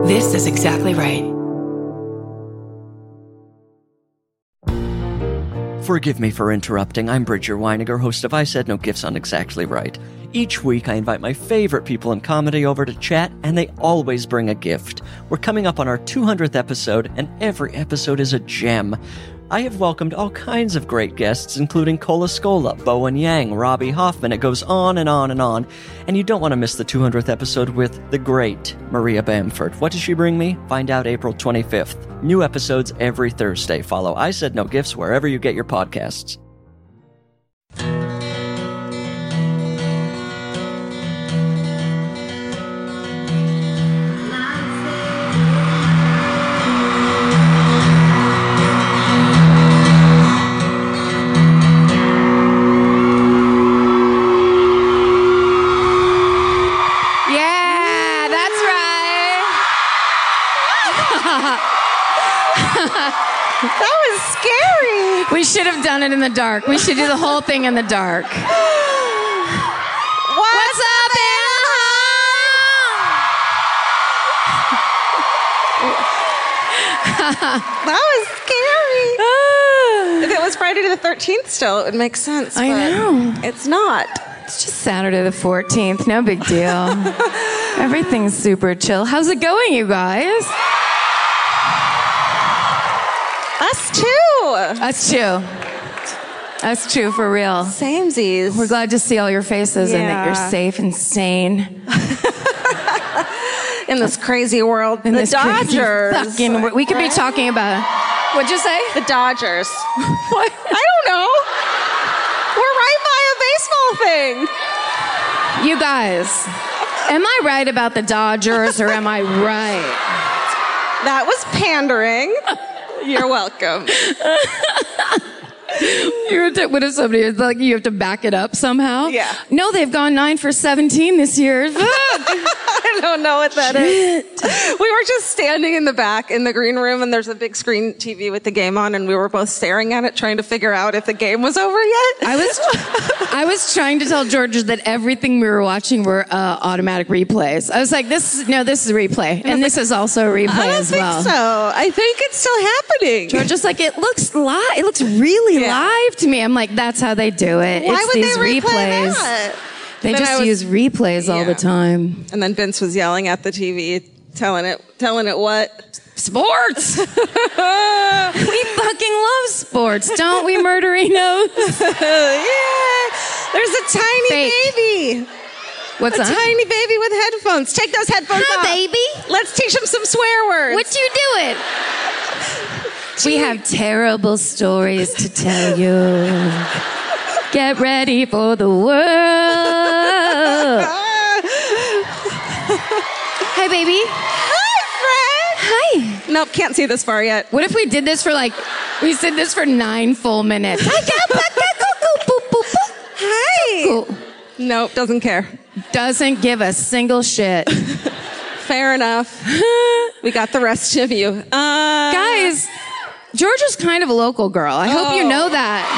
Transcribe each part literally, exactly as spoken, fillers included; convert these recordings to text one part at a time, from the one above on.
This is exactly right. Forgive me for interrupting. I'm Bridger Weiniger, host of I Said No Gifts on Exactly Right. Each week, I invite my favorite people in comedy over to chat, and they always bring a gift. We're coming up on our two hundredth episode, and every episode is a gem. I have welcomed all kinds of great guests, including Cola Scola, Bowen Yang, Robbie Hoffman. It goes on and on and on. And you don't want to miss the two hundredth episode with the great Maria Bamford. What does she bring me? Find out April twenty-fifth. New episodes every Thursday. Follow I Said No Gifts wherever you get your podcasts. That was scary. We should have done it in the dark. We should do the whole thing in the dark. What's, What's up, Anaheim? That was scary. If it was Friday the thirteenth still, it would make sense. I but know. It's not. It's just Saturday the fourteenth. No big deal. Everything's super chill. How's it going, you guys? Us too. Us too. Us too, for real. Samesies. We're glad to see all your faces and that Yeah. you're safe and sane. In this crazy world. In the this crazy Dodgers. fucking wor- we could be talking about... What'd you say? The Dodgers. What? I don't know. We're right by a baseball thing. You guys, am I right about the Dodgers or am I right? That was pandering. You're welcome. You're t- what if somebody is like, you have to back it up somehow? Yeah. No, they've gone nine for seventeen this year. I don't know what that is. We were just standing in the back in the green room, and there's a big screen T V with the game on, and we were both staring at it, trying to figure out if the game was over yet. I was, I was trying to tell Georgia that everything we were watching were uh, automatic replays. I was like, "This is no, this is a replay, and this is also a replay I don't as think well." so. I think it's still happening. Georgia's like, "It looks live. It looks really Yeah. live to me." I'm like, "That's how they do it. Why it's would these they replay replays. that? They Then just I was- use replays all Yeah. the time." And then Vince was yelling at the T V, telling it, telling it what? Sports. We fucking love sports, don't we, Murderinos? Yeah. There's a tiny Fake. baby. What's a that? tiny baby with headphones. Take those headphones Hi, off. baby. Let's teach him some swear words. What you doing? We have terrible stories to tell you. Get ready for the world. Hi, baby. Hi, Fred. Hi. Nope, can't see this far yet. What if we did this for like, we did this for nine full minutes? Hi. Cool. Nope, doesn't care. Doesn't give a single shit. Fair enough. We got the rest of you. Uh, Guys, Georgia's kind of a local girl. I hope you Oh. know that.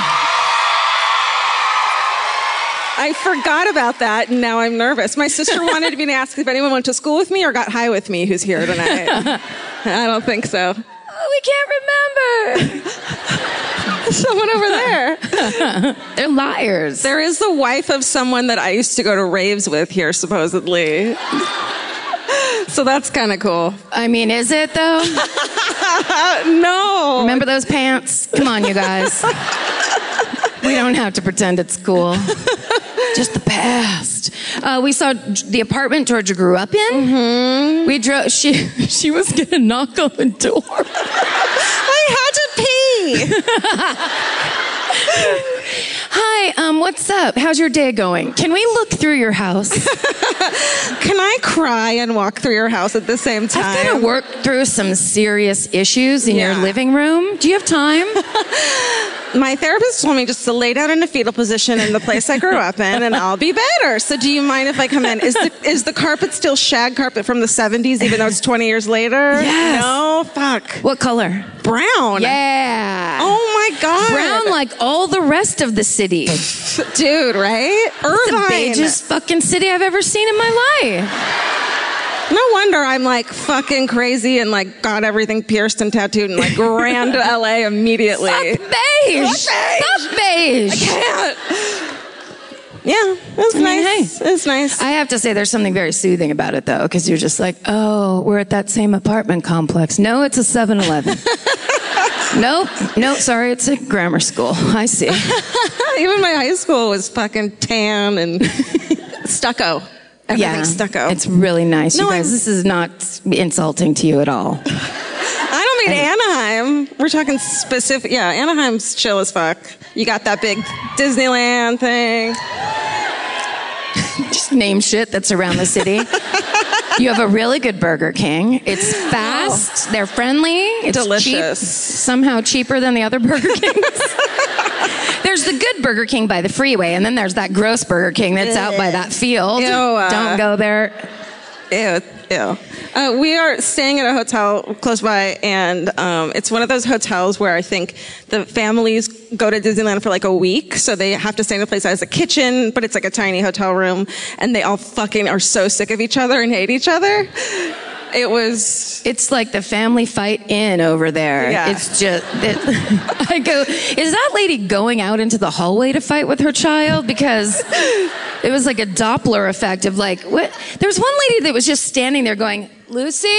I forgot about that, and now I'm nervous. My sister wanted me to ask if anyone went to school with me or got high with me who's here tonight. I don't think so. Oh, we can't remember. Someone over there. They're liars. There is the wife of someone that I used to go to raves with here, supposedly. So that's kind of cool. I mean, is it though? Uh, no. Remember those pants? Come on, you guys. We don't have to pretend it's cool. Just the past. Uh, we saw the apartment Georgia grew up in. Mm-hmm. We drove. She she was gonna knock on the door. I had to pee. Hi, um, what's up? How's your day going? Can we look through your house? Can I cry and walk through your house at the same time? I've got to work through some serious issues in Yeah. your living room. Do you have time? My therapist told me just to lay down in a fetal position in the place I grew up in, and I'll be better. So, do you mind if I come in? Is the is the carpet still shag carpet from the seventies, even though it's twenty years later? Yes. No, fuck. What color? Brown. Yeah. Oh my god. Brown like all the rest of the city. Dude, right? It's the Irvine. beigest fucking city I've ever seen in my life. No wonder I'm like fucking crazy and like got everything pierced and tattooed and like ran to L A immediately. Fuck beige. Fuck Fuck beige. I can't. Yeah, it's I mean, nice. hey. It's nice. I have to say there's something very soothing about it, though, because you're just like, oh, we're at that same apartment complex. No, it's a seven eleven. Nope. Nope. Sorry, it's a grammar school. I see. Even my high school was fucking tan and stucco. Everything's Yeah, stucco. it's really nice. No, you guys, I'm- this is not insulting to you at all. I don't mean Anaheim. We're talking specific. Yeah, Anaheim's chill as fuck. You got that big Disneyland thing. Just name shit that's around the city. You have a really good Burger King. It's fast. They're friendly. It's Delicious. cheap, somehow cheaper than the other Burger Kings. There's the good Burger King by the freeway, and then there's that gross Burger King that's out by that field. Ew, uh, Don't go there. Ew, ew. Uh, we are staying at a hotel close by, and um, it's one of those hotels where I think the families go to Disneyland for like a week, so they have to stay in a place that has a kitchen, but it's like a tiny hotel room, and they all fucking are so sick of each other and hate each other. It was... It's like the family fight in over there. Yeah. It's just, it, I go, is that lady going out into the hallway to fight with her child? Because it was like a Doppler effect of like, what? There was one lady that was just standing there going, Lucy?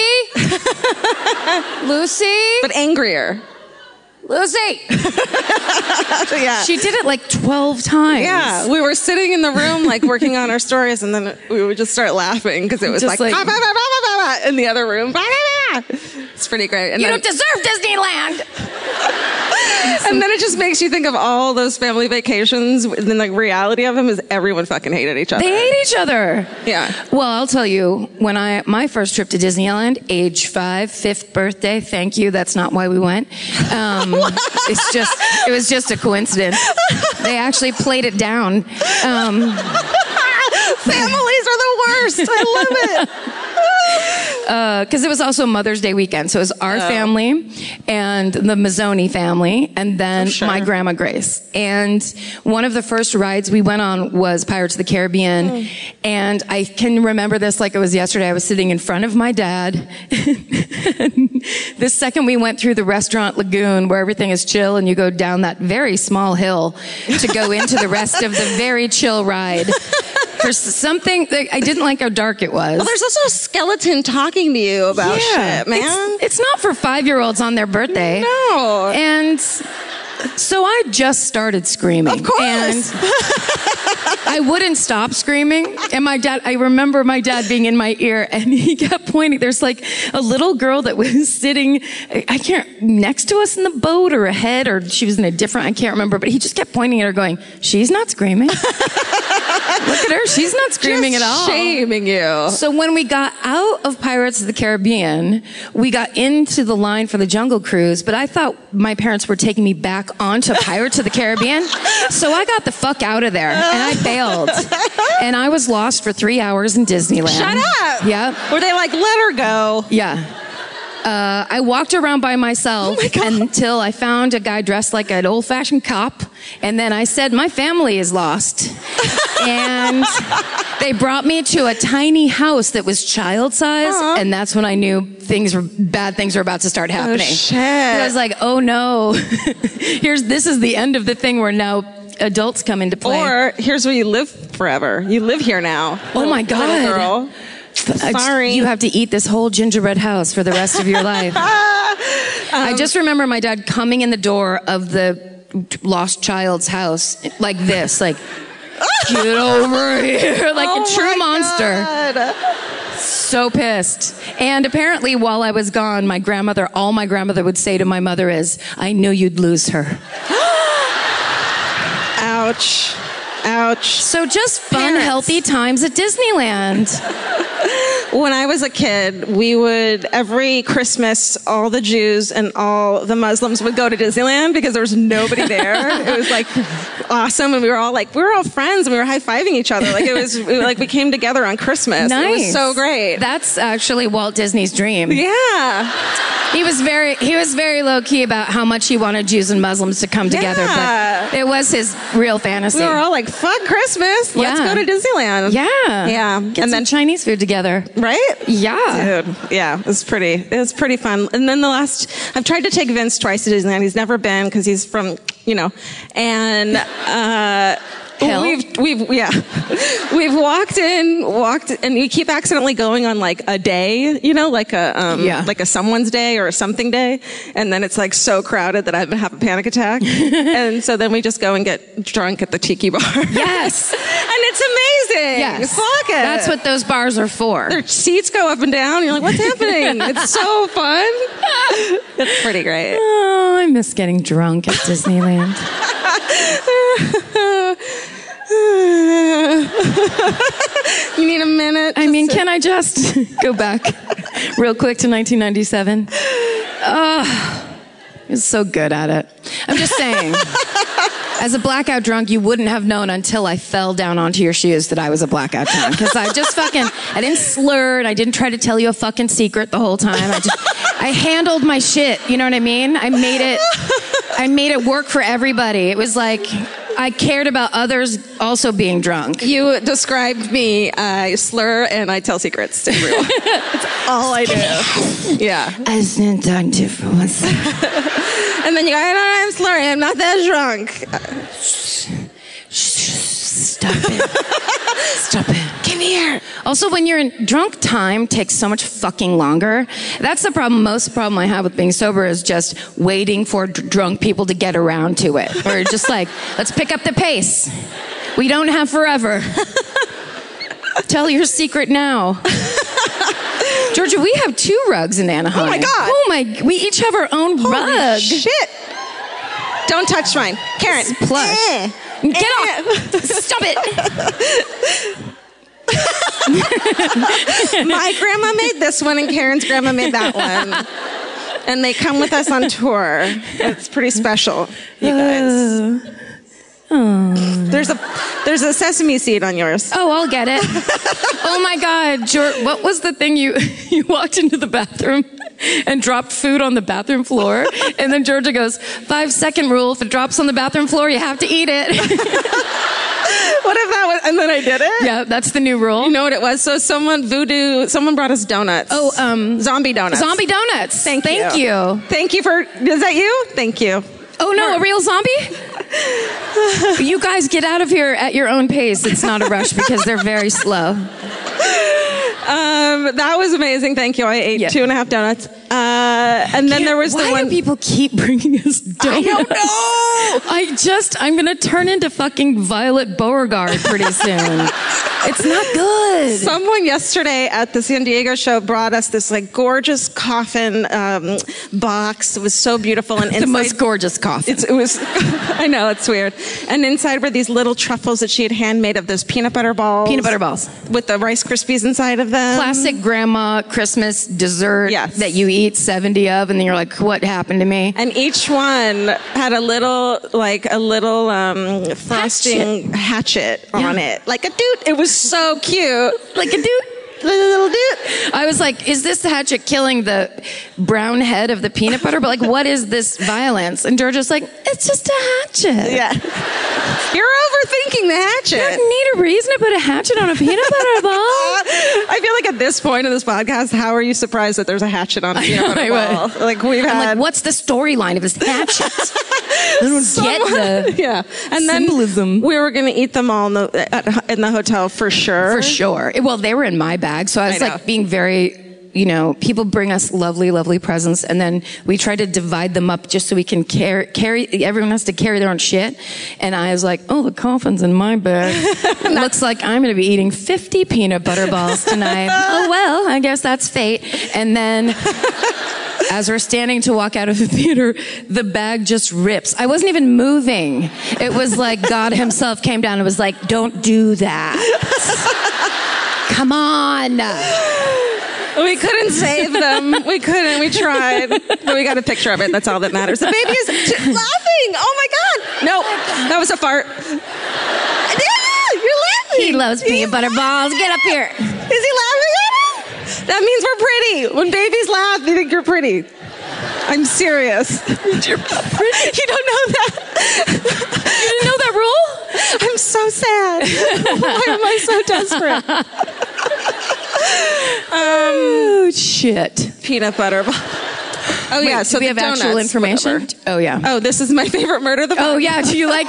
Lucy? But angrier. Lucy! Yeah. She did it like twelve times. Yeah, we were sitting in the room like working on our stories, and then we would just start laughing because it was Just like, like- "Bah, bah, bah, bah, bah, bah," in the other room. Bah, bah, bah. It's pretty great. And You then, don't deserve Disneyland! and then it just makes you think of all those family vacations. And then the reality of them is everyone fucking hated each other. They hate each other. Yeah. Well, I'll tell you, when I my first trip to Disneyland, age five, fifth birthday. Thank you. That's not why we went. Um, it's just it was just a coincidence. They actually played it down. Um, Families are the worst. I love it. because it was also Mother's Day weekend. So it was our Oh. family and the Mazzoni family, and then Oh, sure. my grandma Grace. And one of the first rides we went on was Pirates of the Caribbean. Mm. And I can remember this like it was yesterday. I was sitting in front of my dad. The second we went through the restaurant lagoon where everything is chill and you go down that very small hill to go into the rest of the very chill ride. For something, I didn't like how dark it was. Well, there's also a skeleton talking to you about shit, man. It's, it's not for five-year-olds on their birthday. No. And so I just started screaming. Of course. And I wouldn't stop screaming. And my dad, I remember my dad being in my ear and he kept pointing. There's like a little girl that was sitting, I can't, next to us in the boat or ahead, or she was in a different, I can't remember, but he just kept pointing at her going, she's not screaming. Look at her. She's not screaming Just at all. Shaming you. So when we got out of Pirates of the Caribbean, we got into the line for the Jungle Cruise, but I thought my parents were taking me back onto Pirates of the Caribbean. So I got the fuck out of there and I bailed. And I was lost for three hours in Disneyland. Shut up. Yeah. Were they like, let her go? Yeah. Uh, I walked around by myself Oh my God. until I found a guy dressed like an old-fashioned cop, and then I said, my family is lost. And they brought me to a tiny house that was child size, Aw. and that's when I knew things were, bad things were about to start happening. shit. I was like, oh no, here's, this is the end of the thing where now adults come into play. Or here's where you live forever. You live here now. Oh my little- God. Little girl. I- Sorry. You have to eat this whole gingerbread house for the rest of your life. I just remember my dad coming in the door of the lost child's house like this, like, get over here, like Oh a true my monster. God. So pissed. And apparently while I was gone, my grandmother, all my grandmother would say to my mother is, I knew you'd lose her. Ouch. Ouch. So just fun, Parents. healthy times at Disneyland. When I was a kid, we would, every Christmas, all the Jews and all the Muslims would go to Disneyland because there was nobody there. It was like awesome. And we were all like, we were all friends and we were high-fiving each other. Like it was it was like we came together on Christmas. Nice. It was so great. That's actually Walt Disney's dream. Yeah. He was very he was very low key about how much he wanted Jews and Muslims to come together, Yeah. but it was his real fantasy. We were all like, fuck Christmas. Let's Yeah. go to Disneyland. yeah, Yeah. Get And some then Chinese food together. Right? Yeah. Dude, yeah, it was pretty, it was pretty fun. And then the last, I've tried to take Vince twice to Disneyland. He's never been because he's from, you know, and, uh, Hell. We've, we've, yeah, we've walked in, walked, and we keep accidentally going on like a day, you know, like a, um, Yeah. like a someone's day or a something day. And then it's like so crowded that I have a panic attack. And so then we just go and get drunk at the Tiki Bar. Yes. And it's amazing. Yes. Fuck it. That's what those bars are for. Their seats go up and down. You're like, what's happening? It's so fun. It's pretty great. Oh, I miss getting drunk at Disneyland. You need a minute? I mean, can I just go back real quick to nineteen ninety-seven? Oh, I was so good at it. I'm just saying, as a blackout drunk, you wouldn't have known until I fell down onto your shoes that I was a blackout drunk. Because I just fucking, I didn't slur and I didn't try to tell you a fucking secret the whole time. I just, I handled my shit, you know what I mean? I made it, I made it work for everybody. It was like, I cared about others also being drunk. You described me, I slur and I tell secrets to everyone. That's all I do. Yeah. I didn't talk to you for one second. And then you go, I know I'm slurring, I'm not that drunk. Stop it. Stop it. Come here. Also, when you're in drunk, time takes so much fucking longer. That's the problem. Most problem I have with being sober is just waiting for d- drunk people to get around to it. Or just like, let's pick up the pace. We don't have forever. Tell your secret now. Georgia, we have two rugs in Anaheim. Oh my God. Oh my, we each have our own Holy rug. shit. Don't touch mine. Karen. It's plush. Eh. Get Eh. off. Stop it. My grandma made this one and Karen's grandma made that one. And they come with us on tour. It's pretty special, you guys. There's a there's a sesame seed on yours. Oh, I'll get it. Oh my God, George, what was the thing you you walked into the bathroom and dropped food on the bathroom floor, and then Georgia goes, five second rule: if it drops on the bathroom floor, you have to eat it. What if that was? And then I did it. Yeah, that's the new rule. You know what it was? So someone voodoo. Someone brought us donuts. Oh, um, zombie donuts. zombie donuts. Thank, Thank you. you. Thank you for. Is that you? Thank you. Oh no, a real zombie? You guys get out of here at your own pace. It's not a rush because they're very slow. Um, that was amazing. Thank you. I ate Yeah. two and a half donuts. Uh, and then there was Why the one. do people keep bringing us donuts? I don't know. I just, I'm going to turn into fucking Violet Beauregard pretty soon. It's not good. Someone yesterday at the San Diego show brought us this like gorgeous coffin um, box. It was so beautiful, and the inside, most gorgeous coffee. It's, it was. I know, it's weird. And inside were these little truffles that she had handmade of those peanut butter balls. Peanut butter balls. with the Rice Krispies inside of them. Classic grandma Christmas dessert Yes. that you eat seventy of, and then you're like, what happened to me? And each one had a little, like a little um, frosting hatchet, on Yeah. it, like a dude. It was so cute, Like a dude. like a little dude. I was like, is this the hatchet killing the brown head of the peanut butter? But like, what is this violence? And Georgia's like, it's just a hatchet. Yeah, you're overthinking the hatchet. You don't need a reason to put a hatchet on a peanut butter ball. I feel like at this point in this podcast, how are you surprised that there's a hatchet on a peanut know, butter I ball? would. Like we've I'm had. like, what's the storyline of this hatchet? I don't Someone- get the yeah, and then symbolism. we were going to eat them all in the, at, in the hotel for sure. For sure. Well, they were in my bag, so I was I know. like being very, you know, people bring us lovely, lovely presents, and then we try to divide them up just so we can carry, carry, everyone has to carry their own shit. And I was like, oh, the coffin's in my bag. Looks like I'm going to be eating fifty peanut butter balls tonight. Oh, well, I guess that's fate. And then as we're standing to walk out of the theater, the bag just rips. I wasn't even moving. It was like God himself came down and was like, don't do that. Come on. We couldn't save them. We couldn't. We tried. But we got a picture of it. That's all that matters. The baby is t- laughing. Oh my God. No, that was a fart. Yeah, you're laughing. He loves peanut butter balls. Get up here. Is he laughing at us? That means we're pretty. When babies laugh, they think you're pretty. I'm serious. You're pretty. You don't know that. You didn't know that rule? I'm so sad. Why am I so desperate? oh, shit. Peanut butter. Oh, yeah. Wait, So do we the have donuts, actual information? whatever. Oh, yeah. Oh, this is my favorite murder of the Oh, yeah. Do you like...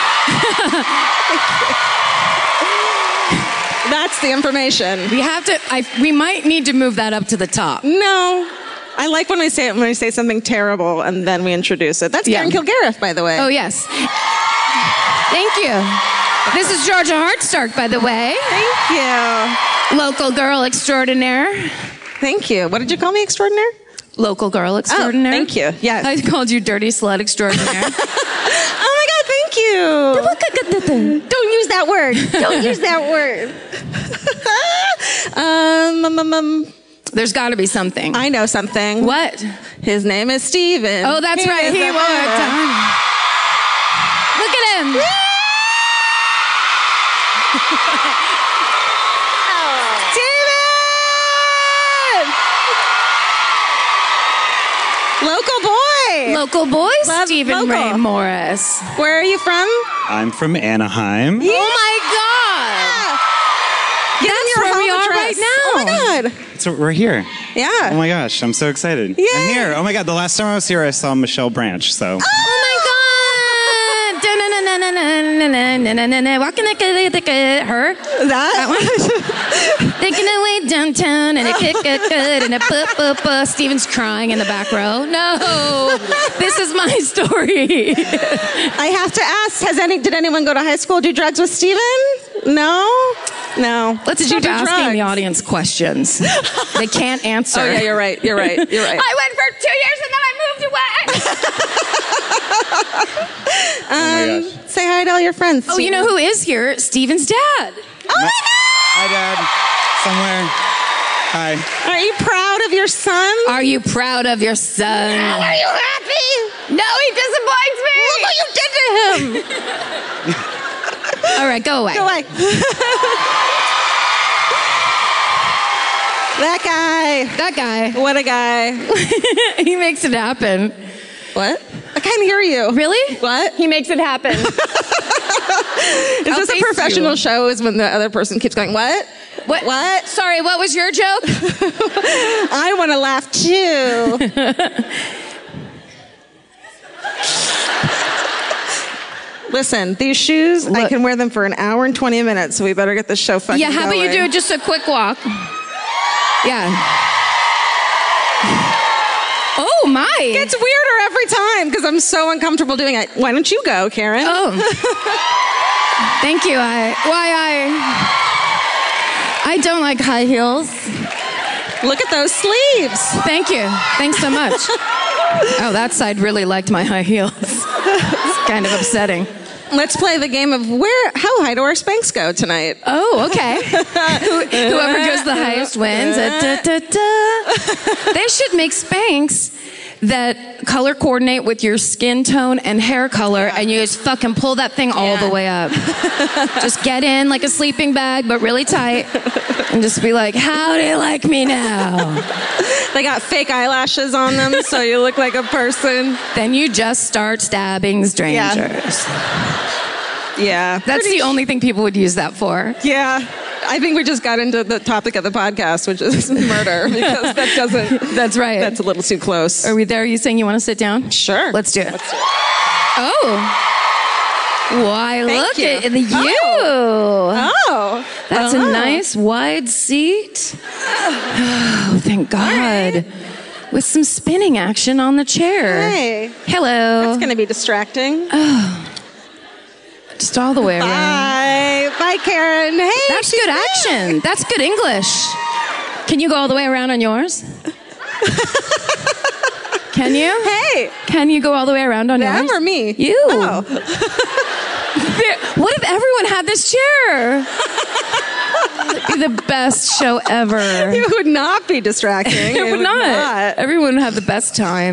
That's the information. We have to... I, we might need to move that up to the top. No. I like when we say it when we say something terrible and then we introduce it. That's Yeah. Karen Kilgariff, by the way. Oh, yes. Thank you. This is Georgia Hardstark, by the way. Thank you. Local girl extraordinaire. Thank you. What did you call me, extraordinaire? Local girl extraordinaire. Oh, thank you. Yes. I called you dirty slut extraordinaire. Oh my God, thank you. Don't use that word. Don't use that word. um, um, um, um, There's got to be something. I know something. What? His name is Steven. Oh, that's He right. is He a was. murderer. Look at him. Steven! Local boy. Local boy, Love Stephen local. Ray Morris. Where are you from? I'm from Anaheim. Oh my God. Give him That's your where we home are address. right now. Oh my God. So we're here. Yeah. Oh my gosh, I'm so excited. Yay. I'm here. Oh my God, the last time I was here, I saw Michelle Branch. So Oh my God. Da-na-na-na-na-na-na-na-na-na-na. Walking like a, like a, her. That? Taking away downtown and a kick a good and a buh buh buh. Steven's crying in the back row. No, this is my story. I have to ask, has any, did anyone go to high school, do drugs with Steven? No? No. Let's Don't stop do asking drugs. the audience questions. They can't answer. Oh yeah, you're right, you're right, you're right. I went for two years and then I moved away. oh my Um, gosh. say hi to all your friends. Oh, you know who is here? Steven's dad. Oh my Hi, Dad. Somewhere. Hi. God! Are you proud of your son? Are you proud of your son? Are you happy? No, he disappoints me. Look what you did to him! All right, go away. Go away. That guy. That guy. What a guy. He makes it happen. What? I can't hear you. Really? What? He makes it happen. Is I'll this a face professional you. show? Is when the other person keeps going, what? What? What? Sorry, what was your joke? I want to laugh too. Listen, these shoes, I Look. can wear them for an hour and twenty minutes, so we better get this show fucking Yeah, how about you going. do it just a quick walk? Yeah. Oh my. It's weirder every time because I'm so uncomfortable doing it. Why don't you go, Karen? Oh. Thank you. I why I I don't like high heels. Look at those sleeves. Thank you. Thanks so much. Oh, that side really liked my high heels. It's kind of upsetting. Let's play the game of where, how high do our Spanx go tonight? Oh, okay. Who, whoever goes the highest wins. Uh, da, da, da. They should make Spanx that color coordinate with your skin tone and hair color, and you just fucking pull that thing all Yeah. the way up. Just get in like a sleeping bag, but really tight, and just be like, how do you like me now? They got fake eyelashes on them, so you look like a person. Then you just start stabbing strangers. Yeah. That's the only thing people would use that for. Yeah. I think we just got into the topic of the podcast, which is murder, because that doesn't. That's right. That's a little too close. Are we there? Are you saying you want to sit down? Sure. Let's do it. Let's do it. Oh. Why, Thank look you. at you. Oh. That's Oh. a nice wide seat. Oh, thank God. With some spinning action on the chair. Hey. Hello. It's going to be distracting. Just all the way around. Bye. Bye, Karen. Hey. That's she's good back. action. That's good English. Can you go all the way around on yours? Can you? Hey. Can you go all the way around on Them yours? or me? You. Oh. What if everyone had this chair? It'd be the best show ever. It would not be distracting. It would not. Everyone would have the best time.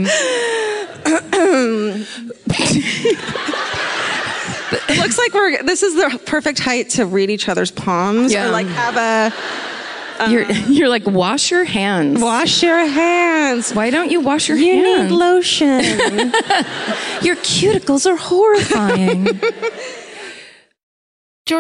It looks like we're. This is the perfect height to read each other's palms. Yeah. Or like have a. You're you're like, wash your hands. Wash your hands. Why don't you wash your You hands? need lotion. Your cuticles are horrifying. Georgia,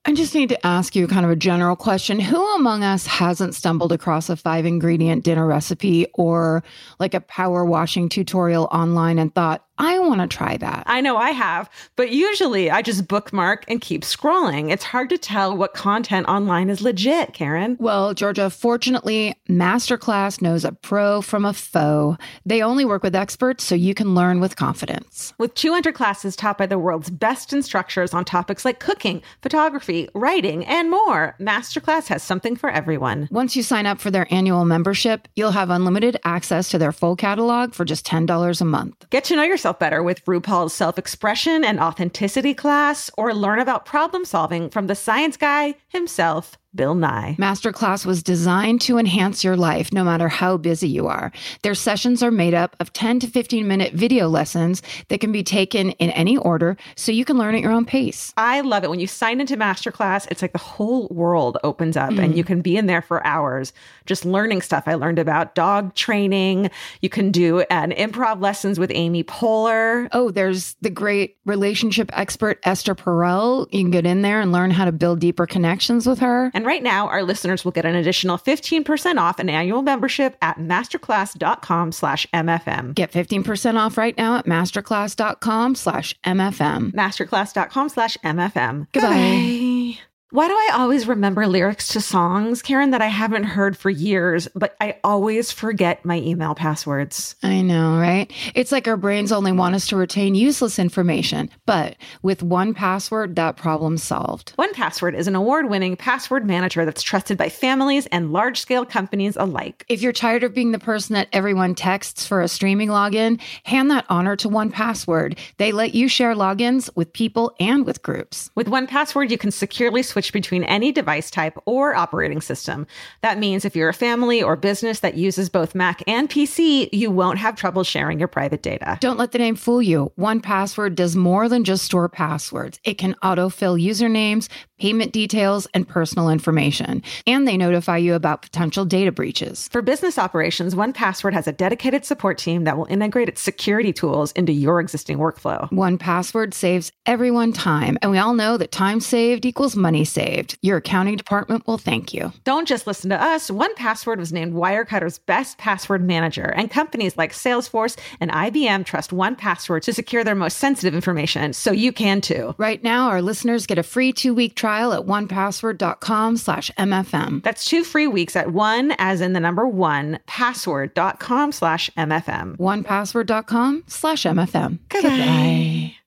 I just need to ask you kind of a general question. Who among us hasn't stumbled across a five ingredient dinner recipe or like a power washing tutorial online and thought, I want to try that? I know I have, but usually I just bookmark and keep scrolling. It's hard to tell what content online is legit, Karen. Well, Georgia, fortunately, Masterclass knows a pro from a foe. They only work with experts so you can learn with confidence. With two hundred classes taught by the world's best instructors on topics like cooking, photography, writing, and more, Masterclass has something for everyone. Once you sign up for their annual membership, you'll have unlimited access to their full catalog for just ten dollars a month. Get to know yourself better with RuPaul's self-expression and authenticity class, or learn about problem solving from the science guy himself, Bill Nye. Masterclass was designed to enhance your life no matter how busy you are. Their sessions are made up of ten to fifteen minute video lessons that can be taken in any order so you can learn at your own pace. I love it. When you sign into Masterclass, it's like the whole world opens up mm. and you can be in there for hours just learning stuff. I learned about dog training. You can do an improv lessons with Amy Poehler. Oh, there's the great relationship expert Esther Perel. You can get in there and learn how to build deeper connections with her. And right now, our listeners will get an additional fifteen percent off an annual membership at masterclass.com slash MFM. Get fifteen percent off right now at masterclass.com slash MFM. Masterclass.com slash MFM. Goodbye. Goodbye. Why do I always remember lyrics to songs, Karen, that I haven't heard for years, but I always forget my email passwords? I know, right? It's like our brains only want us to retain useless information. But with one Password, that problem's solved. one Password is an award-winning password manager that's trusted by families and large-scale companies alike. If you're tired of being the person that everyone texts for a streaming login, hand that honor to one Password. They let you share logins with people and with groups. With one Password, you can securely switch between any device type or operating system. That means if you're a family or business that uses both Mac and P C, you won't have trouble sharing your private data. Don't let the name fool you. one Password does more than just store passwords. It can autofill usernames, payment details, and personal information. And they notify you about potential data breaches. For business operations, one Password has a dedicated support team that will integrate its security tools into your existing workflow. one Password saves everyone time, and we all know that time saved equals money saved. Your accounting department will thank you. Don't just listen to us. one Password was named Wirecutter's best password manager, and companies like Salesforce and I B M trust one Password to secure their most sensitive information, so you can too. Right now, our listeners get a free two-week trial at onepassword.com slash MFM. That's two free weeks at one, as in the number one, password.com slash MFM. onepassword.com slash MFM. Goodbye. Goodbye.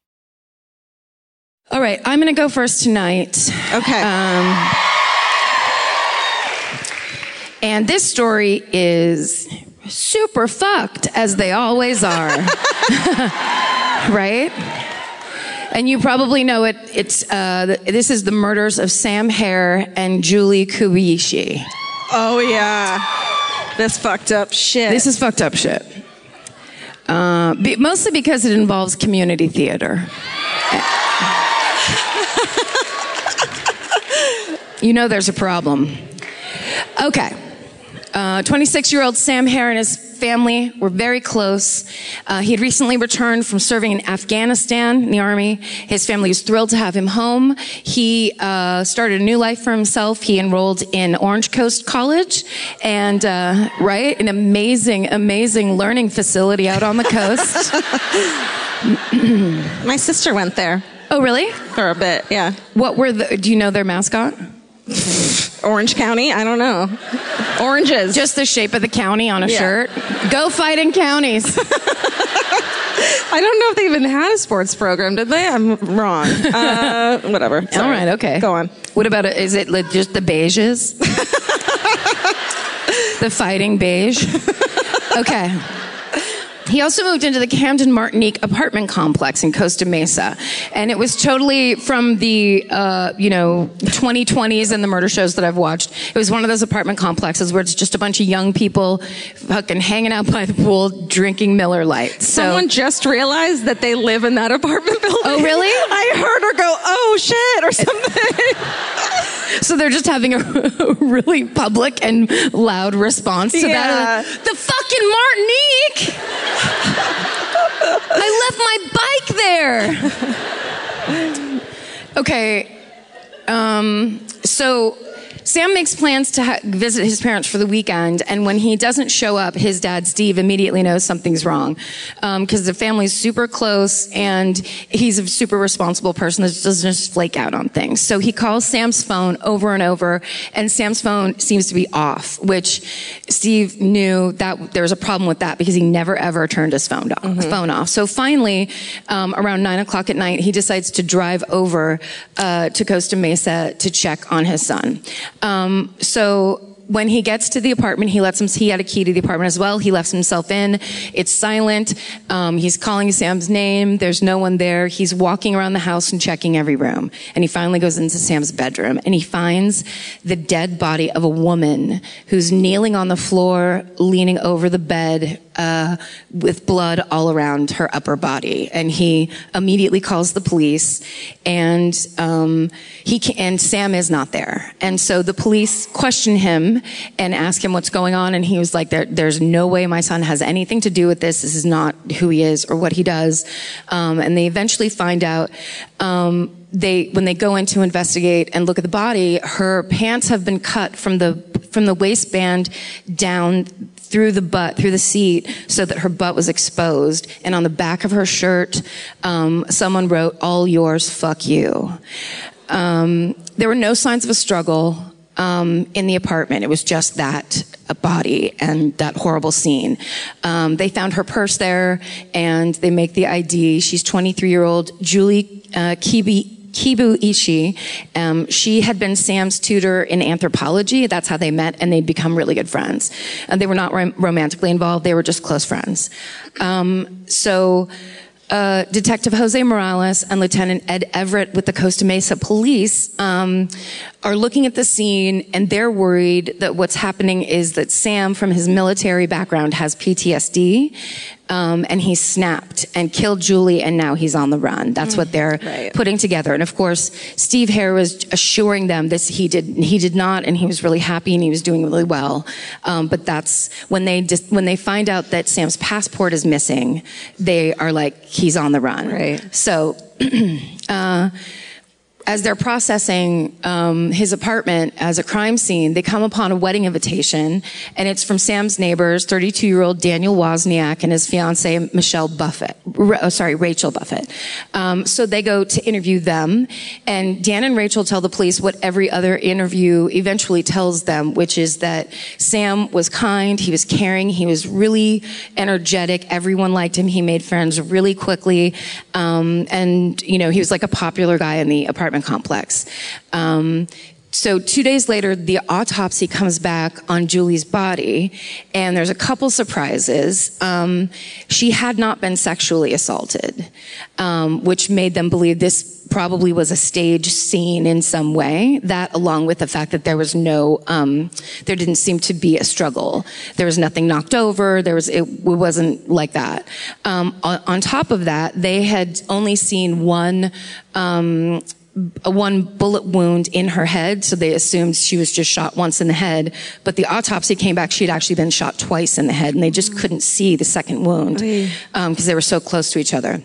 All right, I'm going to go first tonight. Okay. Um, and this story is super fucked, as they always are. Right? And you probably know it. It's uh, this is the murders of Sam Hare and Julie Kubishi. Oh, yeah. This fucked up shit. This is fucked up shit. Uh, be, mostly because it involves community theater. You know there's a problem. Okay. Uh, twenty-six-year-old Sam Hare and his family were very close. Uh, he had recently returned from serving in Afghanistan in the army. His family was thrilled to have him home. He uh, started a new life for himself. He enrolled in Orange Coast College, and uh, right, an amazing, amazing learning facility out on the coast. My sister went there. Oh, really? For a bit, yeah. What were the? Do you know their mascot? Orange County? I don't know. Oranges. Just the shape of the county on a Yeah. shirt. Go Fighting Counties. I don't know if they even had a sports program, did they? I'm wrong. Uh, whatever. Sorry. All right, okay. Go on. What about it? Is it li- just the beiges? The Fighting Beige? Okay. He also moved into the Camden Martinique apartment complex in Costa Mesa. And it was totally from the, uh, you know, twenty twenties and the murder shows that I've watched. It was one of those apartment complexes where it's just a bunch of young people fucking hanging out by the pool, drinking Miller Lite. So, Someone just realized that they live in that apartment building. Oh, really? I heard her go, oh, shit, or something. so they're just having a really public and loud response to Yeah. that. The fucking Martinique! I left my bike there. Okay, um, so Sam makes plans to ha- visit his parents for the weekend, and when he doesn't show up, his dad, Steve, immediately knows something's wrong, because um, the family's super close, and he's a super responsible person that doesn't just flake out on things. So he calls Sam's phone over and over, and Sam's phone seems to be off, which Steve knew that there was a problem with that because he never ever turned his phone off. Mm-hmm. phone off. So finally, um, around nine o'clock at night, he decides to drive over uh, to Costa Mesa to check on his son. Um, so when he gets to the apartment, he lets him, he had a key to the apartment as well. He lets himself in. It's silent. Um, he's calling Sam's name. There's no one there. He's walking around the house and checking every room. And he finally goes into Sam's bedroom and he finds the dead body of a woman who's kneeling on the floor, leaning over the bed, uh, with blood all around her upper body. And he immediately calls the police, and, um, he can, and Sam is not there. And so the police question him and ask him what's going on, and he was like, there, there's no way my son has anything to do with this. This is not who he is or what he does. Um, and they eventually find out, um, they, when they go in to investigate and look at the body, her pants have been cut from the, from the waistband down through the butt, through the seat, so that her butt was exposed. And on the back of her shirt, um, someone wrote, "All yours, fuck you." Um, there were no signs of a struggle um, in the apartment. It was just that, a body and that horrible scene. Um, they found her purse there, and they make the I D. She's twenty-three-year-old Julie uh, Kibi. Kibu Ishii. Um, she had been Sam's tutor in anthropology. That's how they met, and they'd become really good friends. And they were not rom- romantically involved. They were just close friends. Um, so uh, Detective Jose Morales and Lieutenant Ed Everett with the Costa Mesa Police um, are looking at the scene, and they're worried that what's happening is that Sam, from his military background, has P T S D. Um, and he snapped and killed Julie, and now he's on the run. That's what they're right. putting together. And of course, Steve Hare was assuring them this he did he did not, and he was really happy and he was doing really well. Um, but that's when they just, when they find out that Sam's passport is missing, they are like, he's on the run. Right. So. uh, As they're processing um, his apartment as a crime scene, they come upon a wedding invitation, and it's from Sam's neighbors, thirty-two-year-old Daniel Wozniak and his fiancée, Michelle Buffett. Oh, sorry, Rachel Buffett. Um, so they go to interview them, and Dan and Rachel tell the police what every other interview eventually tells them, which is that Sam was kind, he was caring, he was really energetic, everyone liked him, he made friends really quickly, um, and, you know, he was like a popular guy in the apartment complex. Um, so two days later, the autopsy comes back on Julie's body, and there's a couple surprises. Um, she had not been sexually assaulted, um, which made them believe this probably was a staged scene in some way. That, along with the fact that there was no, um, there didn't seem to be a struggle. There was nothing knocked over. There was, it, it wasn't like that. Um, on, on top of that, they had only seen one, um, a one bullet wound in her head, so they assumed she was just shot once in the head. But the autopsy came back, she'd actually been shot twice in the head, and they just couldn't see the second wound because um, they were so close to each other.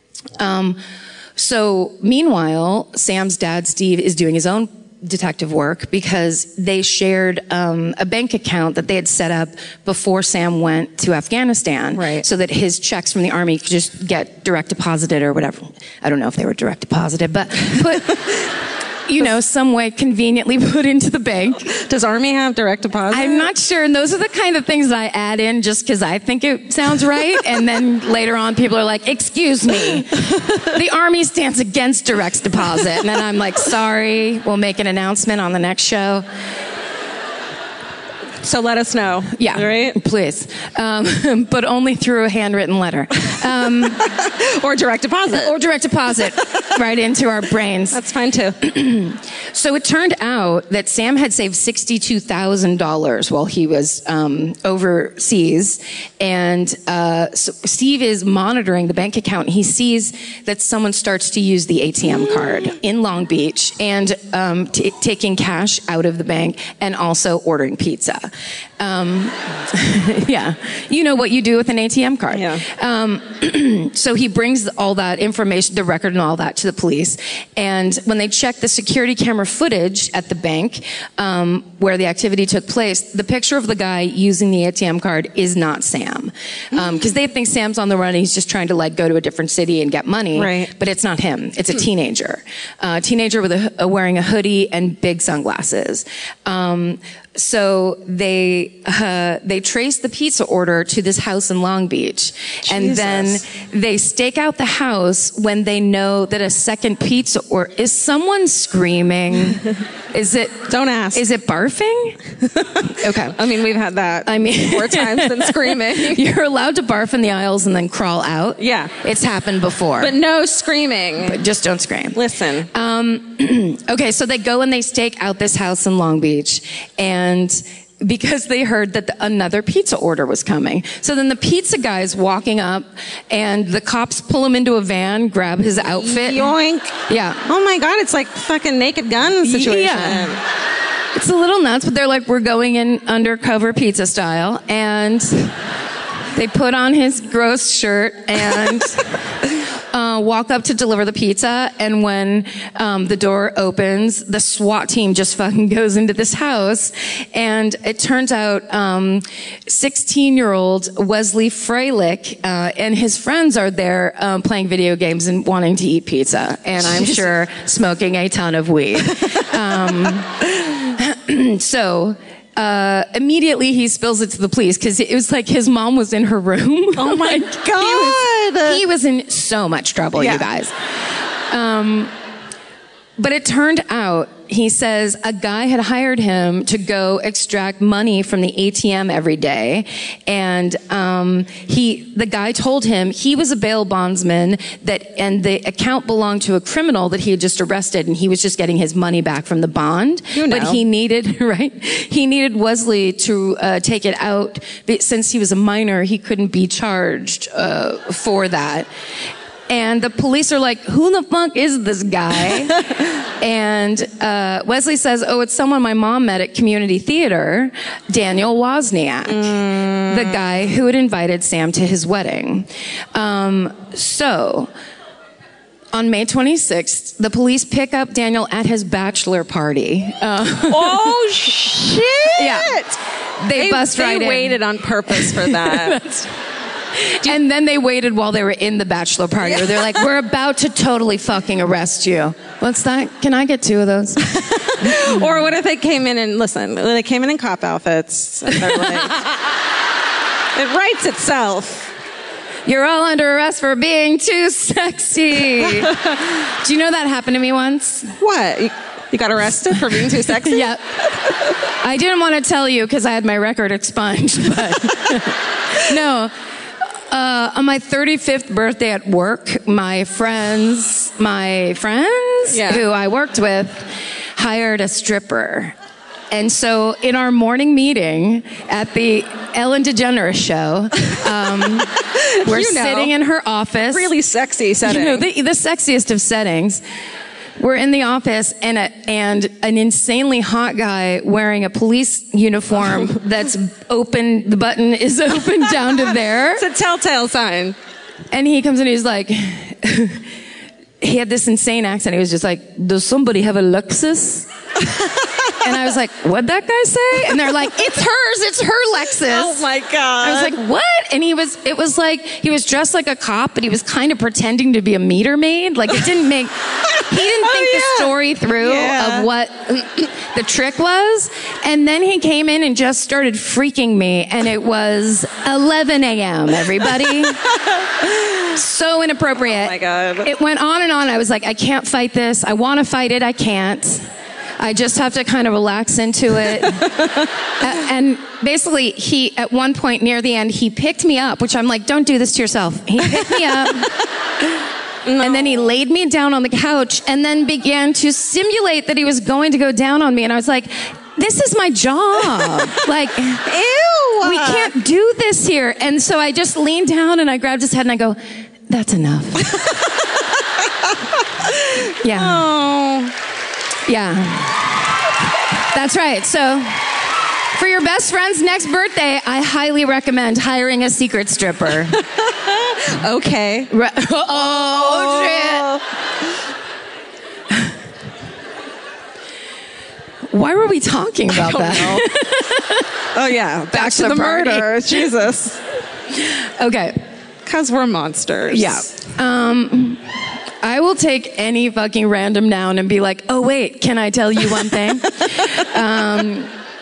Um, so meanwhile, Sam's dad, Steve, is doing his own detective work because they shared um, a bank account that they had set up before Sam went to Afghanistan, right, so that his checks from the Army could just get direct deposited or whatever. I don't know if they were direct deposited, but put, you know, some way conveniently put into the bank. Does Army have direct deposit? I'm not sure, and those are the kind of things that I add in just because I think it sounds right, and then later on people are like, excuse me, the Army stands against direct deposit, and then I'm like, sorry, we'll make an announcement on the next show. So let us know. Yeah, right? Please. Um, but only through a handwritten letter. Um, or direct deposit. Or direct deposit right into our brains. That's fine too. So it turned out that Sam had saved sixty-two thousand dollars while he was um, overseas. And uh, so Steve is monitoring the bank account. He sees that someone starts to use the A T M card in Long Beach and um, t- taking cash out of the bank and also ordering pizza. Um, yeah. You know what you do with an A T M card. Yeah. Um, so he brings all that information, the record and all that, to the police. And when they check the security camera footage at the bank um, where the activity took place, the picture of the guy using the A T M card is not Sam. Because um, they think Sam's on the run and he's just trying to like go to a different city and get money. Right. But it's not him. It's a teenager. A teenager with a, a wearing a hoodie and big sunglasses. Um, So they uh, they trace the pizza order to this house in Long Beach, and then they stake out the house when they know that a second pizza order is someone screaming. Is it? Don't ask. Is it barfing? Okay. I mean, we've had that. I mean, more times than screaming. You're allowed to barf in the aisles and then crawl out. Yeah, it's happened before. But no screaming. But just don't scream. Listen. Um, okay, so they go and they stake out this house in Long Beach, and because they heard that the, another pizza order was coming. So then the pizza guy's walking up, and the cops pull him into a van, grab his outfit. Yoink. Yeah. Oh my God, it's like fucking Naked Gun situation. Yeah. It's a little nuts, but they're like, we're going in undercover pizza style. And they put on his gross shirt and uh, walk up to deliver the pizza. And when um, the door opens, the SWAT team just fucking goes into this house. And it turns out um, sixteen-year-old Wesley Freilich uh, and his friends are there um, playing video games and wanting to eat pizza. And I'm sure smoking a ton of weed. Um, so... Uh, immediately he spills it to the police because it was like his mom was in her room. Oh my like, God. He was, he was in so much trouble, yeah. you guys. Um, but it turned out, he says, a guy had hired him to go extract money from the A T M every day. And, um, he, the guy told him he was a bail bondsman that, and the account belonged to a criminal that he had just arrested, and he was just getting his money back from the bond. You know. But he needed, right? He needed Wesley to, uh, take it out. But since he was a minor, he couldn't be charged, uh, for that. And the police are like, who the fuck is this guy? And uh, Wesley says, oh, it's someone my mom met at community theater, Daniel Wozniak, mm. the guy who had invited Sam to his wedding. Um, so... On May twenty-sixth, the police pick up Daniel at his bachelor party. Uh, oh, shit! Yeah. They, they bust they right in. They waited on purpose for that. And then they waited while they were in the bachelor party. Yeah. Where they're like, we're about to totally fucking arrest you. What's that? Can I get two of those? Or what if they came in and, listen, they came in in cop outfits. And they're like, it writes itself. You're all under arrest for being too sexy. Do you know that happened to me once? What? You, you got arrested for being too sexy? Yeah. I didn't want to tell you because I had my record expunged, but no. Uh, on my thirty-fifth birthday at work, my friends, my friends yeah. who I worked with hired a stripper. And so in our morning meeting at the Ellen DeGeneres show, um, we're you know, sitting in her office. Really sexy setting. You know, the, the sexiest of settings. We're in the office, and a, and an insanely hot guy wearing a police uniform that's open, the button is open down to there. It's a telltale sign. And he comes in, he's like, he had this insane accent. He was just like, does somebody have a Lexus? And I was like, what'd that guy say? And they're like, it's hers, it's her Lexus. Oh my God. I was like, what? And he was, it was like, he was dressed like a cop, but he was kind of pretending to be a meter maid. Like it didn't make, he didn't oh, think yeah. the story through yeah. of what the trick was. And then he came in and just started freaking me. And it was eleven a.m., everybody. So inappropriate. Oh my God. It went on and on. I was like, I can't fight this. I want to fight it. I can't. I just have to kind of relax into it. uh, and basically, he, at one point near the end, he picked me up, which I'm like, don't do this to yourself. He picked me up. No. And then he laid me down on the couch and then began to simulate that he was going to go down on me. And I was like, this is my job. Like, ew. We can't do this here. And so I just leaned down and I grabbed his head and I go, that's enough. Yeah. Oh. Yeah. That's right. So For your best friend's next birthday, I highly recommend hiring a secret stripper. Okay. Re- oh, shit. Why were we talking about that? Oh yeah, back, Back to, to the, the party. murder. Jesus. Okay. Because we're monsters. Yeah. Um, I will take any fucking random noun and be like, oh, wait, can I tell you one thing? um,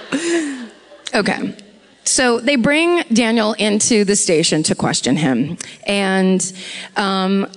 okay. So they bring Daniel into the station to question him. And um,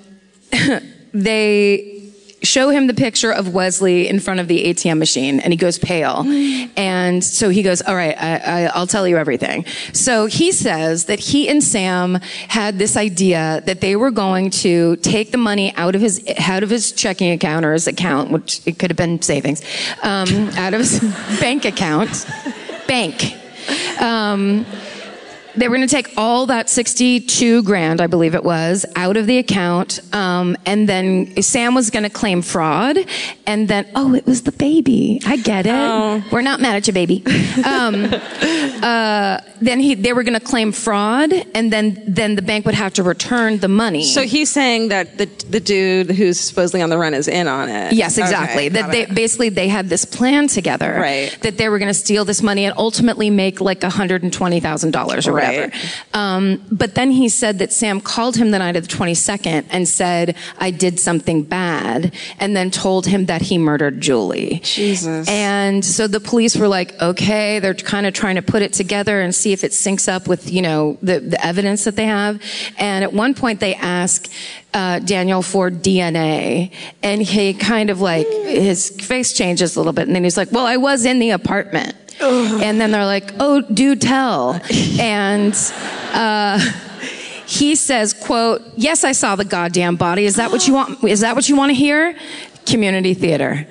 they show him the picture of Wesley in front of the A T M machine, and he goes pale. And so he goes, all right, I, I, I'll tell you everything. So he says that he and Sam had this idea that they were going to take the money out of his out of his checking account or his account, which it could have been savings, um, out of his bank account, bank. Um, They were going to take all that sixty-two grand, I believe it was, out of the account. Um, and then Sam was going to claim fraud. And then, oh, it was the baby. I get it. Oh. We're not mad at you, baby. Um, uh, then he, they were going to claim fraud. And then, then the bank would have to return the money. So he's saying that the the dude who's supposedly on the run is in on it. Yes, exactly. Okay, that got they it. basically they had this plan together. Right. That they were going to steal this money and ultimately make like one hundred twenty thousand dollars or Right. whatever. Um, but then he said that Sam called him the night of the twenty-second and said, I did something bad, and then told him that he murdered Julie. Jesus. And so the police were like, okay, they're kind of trying to put it together and see if it syncs up with, you know, the, the evidence that they have. And at one point they ask uh, Daniel for D N A, and he kind of like, his face changes a little bit, and then he's like, well, I was in the apartment. And then they're like, oh, do tell. And uh, he says, quote, yes, I saw the goddamn body. Is that what you want? Is that what you want to hear? Community theater.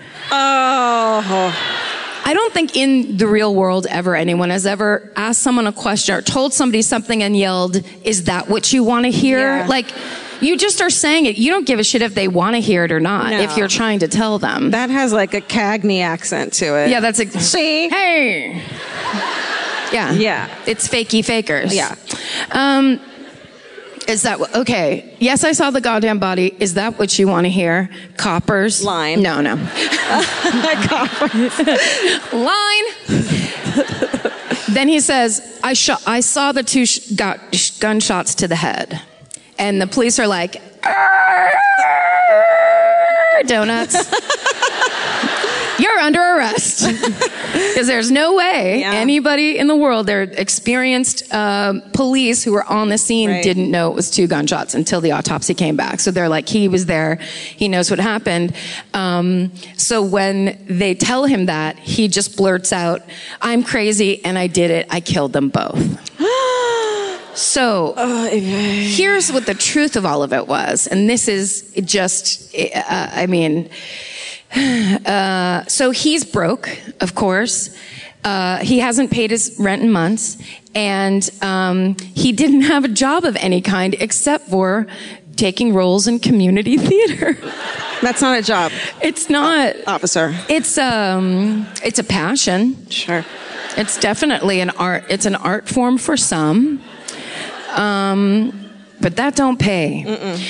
Oh. I don't think in the real world ever anyone has ever asked someone a question or told somebody something and yelled, is that what you want to hear? Yeah. Like, you just are saying it. You don't give a shit if they want to hear it or not, No. if you're trying to tell them. That has like a Cagney accent to it. yeah, that's a... See? Hey! Yeah. Yeah. It's fakey fakers. Yeah. Um, is that... wh- Okay. Yes, I saw the goddamn body. Is that what you want to hear? Coppers? Line. No, no. Line. Then he says, I, sh- I saw the two sh- got sh- gunshots to the head. And the police are like, donuts. You're under arrest. Because there's no way Yeah. anybody in the world, their experienced um, police who were on the scene Right. didn't know it was two gunshots until the autopsy came back. So they're like, he was there. He knows what happened. Um, so when they tell him that, he just blurts out, I'm crazy and I did it. I killed them both. So here's what the truth of all of it was. And this is just, uh, I mean, uh, so he's broke, of course. Uh, he hasn't paid his rent in months. And um, he didn't have a job of any kind except for taking roles in community theater. That's not a job, It's not. officer. It's um. It's a passion. Sure. It's definitely an art. It's an art form for some. Um, but that don't pay.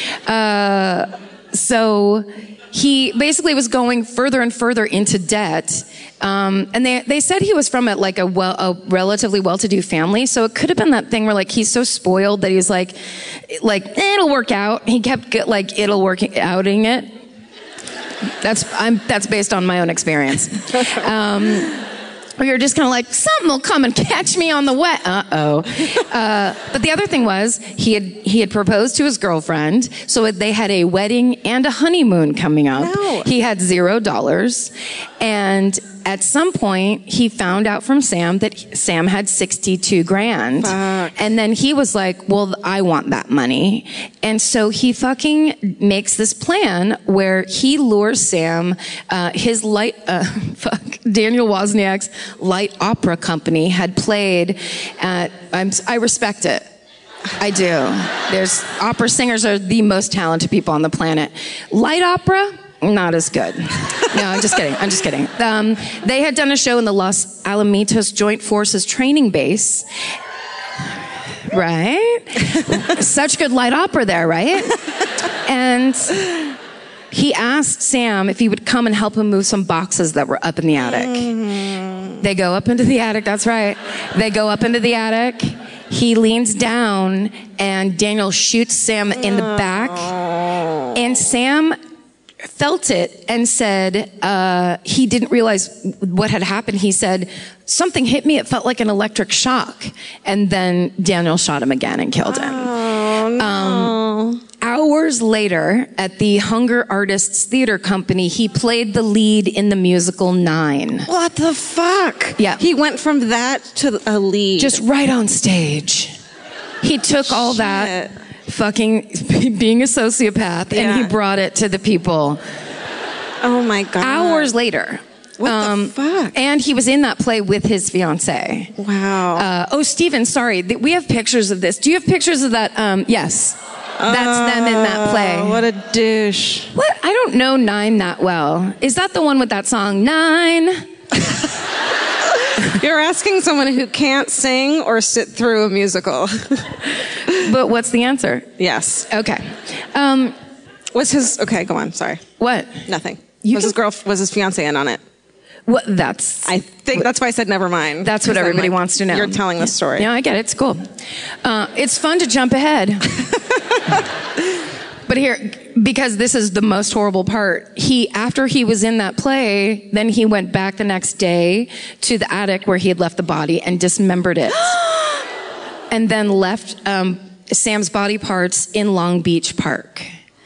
Uh, so he basically was going further and further into debt. Um, and they they said he was from a, like a well a relatively well-to-do family. So it could have been that thing where like he's so spoiled that he's like, like eh, it'll work out. He kept get, like it'll work outing it. That's I'm that's based on my own experience. Um, Or you're just kind of like, something will come and catch me on the wet. Uh-oh. Uh, but the other thing was, he had he had proposed to his girlfriend, so they had a wedding and a honeymoon coming up. No. He had zero dollars. And at some point, he found out from Sam that Sam had sixty-two grand. Fuck. And then he was like, well, I want that money. And so he fucking makes this plan where he lures Sam, uh, his light, uh, fuck, Daniel Wozniak's light opera company had played at, I'm, I respect it. I do. There's, opera singers are the most talented people on the planet. Light opera, not as good. No, I'm just kidding. I'm just kidding. Um, they had done a show in the Los Alamitos Joint Forces Training Base. Right? Such good light opera there, right? And he asked Sam if he would come and help him move some boxes that were up in the attic. Mm. They go up into the attic, that's right. They go up into the attic. He leans down and Daniel shoots Sam in the back. And Sam felt it and said uh, he didn't realize what had happened. He said, something hit me. It felt like an electric shock. And then Daniel shot him again and killed him. Oh, no. Um, hours later, at the Hunger Artists Theater Company, he played the lead in the musical Nine. What the fuck? Yeah. He went from that to a lead. Just right on stage. He took all Shit. that fucking being a sociopath Yeah. and he brought it to the people. Oh my God. Hours later. What the fuck? And he was in that play with his fiance. Wow. Uh, oh, Steven, sorry. Th- We have pictures of this. Do you have pictures of that? Um, yes. That's them in that play. Oh, what a douche. What? I don't know Nine that well. Is that the one with that song, Nine? You're asking someone who can't sing or sit through a musical. But what's the answer? Yes. Okay. Um, Was his, okay, go on, sorry. what? Nothing. You was can- his girl, was his fiance in on it? What? That's... I think that's why I said never mind. That's what 'Cause I'm everybody like, wants to know. You're telling the story. Yeah, I get it. It's cool. Uh, it's fun to jump ahead. But here, because this is the most horrible part, he, after he was in that play, then he went back the next day to the attic where he had left the body and dismembered it. And then left um, Sam's body parts in Long Beach Park.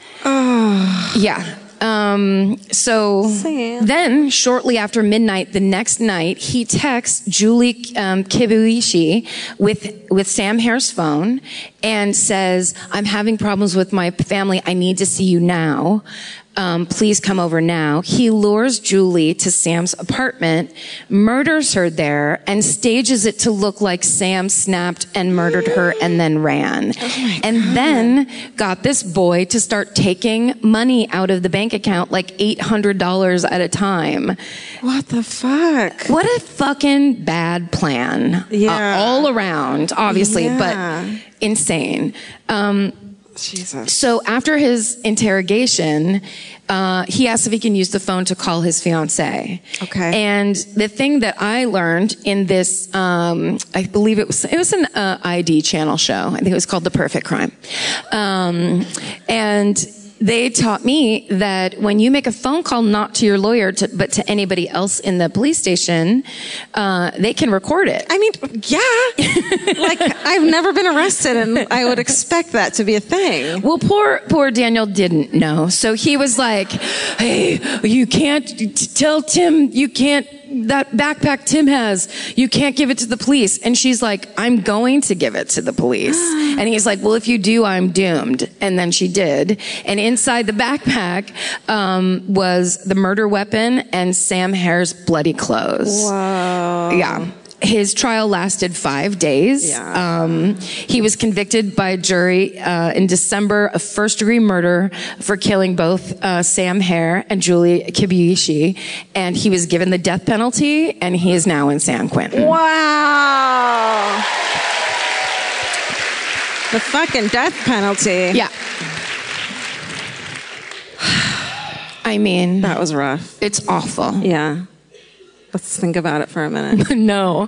Oh. Yeah. Um, so Sam. then, shortly after midnight the next night, he texts Julie um, Kibuishi with with Sam Hare's phone and says, "I'm having problems with my family. I need to see you now. Um, please come over now." He lures Julie to Sam's apartment, murders her there, and stages it to look like Sam snapped and murdered her and then ran. Oh and then got this boy to start taking money out of the bank account, like eight hundred dollars at a time. What the fuck? What a fucking bad plan. Yeah. Uh, all around, obviously, Yeah. but insane. Um, Jesus. so after his interrogation, uh, he asked if he can use the phone to call his fiance. Okay. And the thing that I learned in this, um, I believe it was it was an uh, I D channel show. I think it was called The Perfect Crime. Um, and they taught me that when you make a phone call, not to your lawyer, to, but to anybody else in the police station, uh, they can record it. I mean, yeah. Like, I've never been arrested, and I would expect that to be a thing. Well, poor poor Daniel didn't know, so he was like, "Hey, you can't t- tell Tim you can't that backpack Tim has. You can't give it to the police." And she's like, "I'm going to give it to the police." And he's like, "Well, if you do, I'm doomed." And then she did. And inside the backpack um, was the murder weapon and Sam Hare's bloody clothes. Whoa. Yeah. His trial lasted five days. Yeah. Um, he was convicted by a jury uh, in December of first-degree murder for killing both uh, Sam Hare and Julie Kibuishi, and he was given the death penalty, and he is now in San Quentin. Wow. The fucking death penalty. Yeah. I mean, That was rough. it's awful. Yeah. Let's think about it for a minute. No.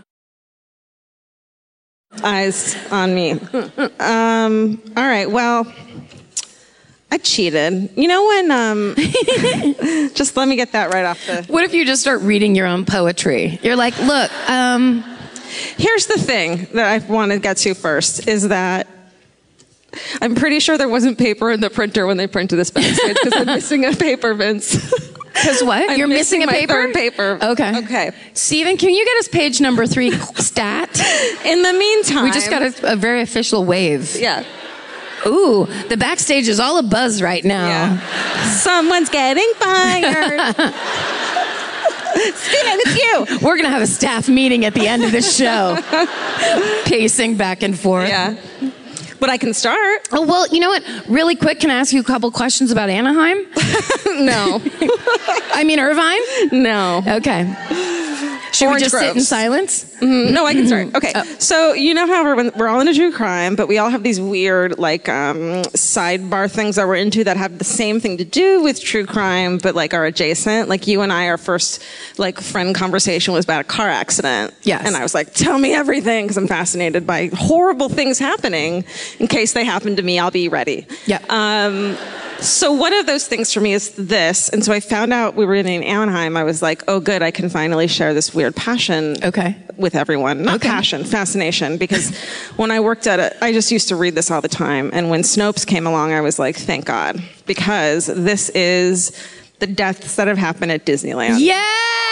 Eyes on me. Um, all right. Well, I cheated. You know when, um, just let me get that right off the, What if you just start reading your own poetry? You're like, look, um, here's the thing that I want to get to first is that I'm pretty sure there wasn't paper in the printer when they printed this backstage because I'm missing a paper, Vince. because what? I'm You're missing, a my paper? third paper. Okay. Okay. Steven, can you get us page number three stat? In the meantime, We just got a, a very official wave. yeah. Ooh, the backstage is all a buzz right now. Yeah. Someone's getting fired. Steven, it's you. We're going to have a staff meeting at the end of this show. Pacing back and forth. Yeah. but I can start. Oh, well, you know what? Really quick, can I ask you a couple questions about Anaheim? No. I mean, Irvine? No. Okay. Should Orange we just sit in groves. silence? Mhm. No, I can start. Okay. Oh. So, you know how we're, we're all into true crime, but we all have these weird, like, um, sidebar things that we're into that have the same thing to do with true crime, but, like, are adjacent. Like, you and I, our first, like, friend conversation was about a car accident. Yes. And I was like, tell me everything, because I'm fascinated by horrible things happening. In case they happen to me, I'll be ready. Yeah. Um, so one of those things for me is this. And so I found out we were in Anaheim. I was like, oh, good, I can finally share this weird passion Okay. with everyone. Not Okay. passion, fascination. Because when I worked at it, I just used to read this all the time. And when Snopes came along, I was like, thank God. Because this is the deaths that have happened at Disneyland. Yeah.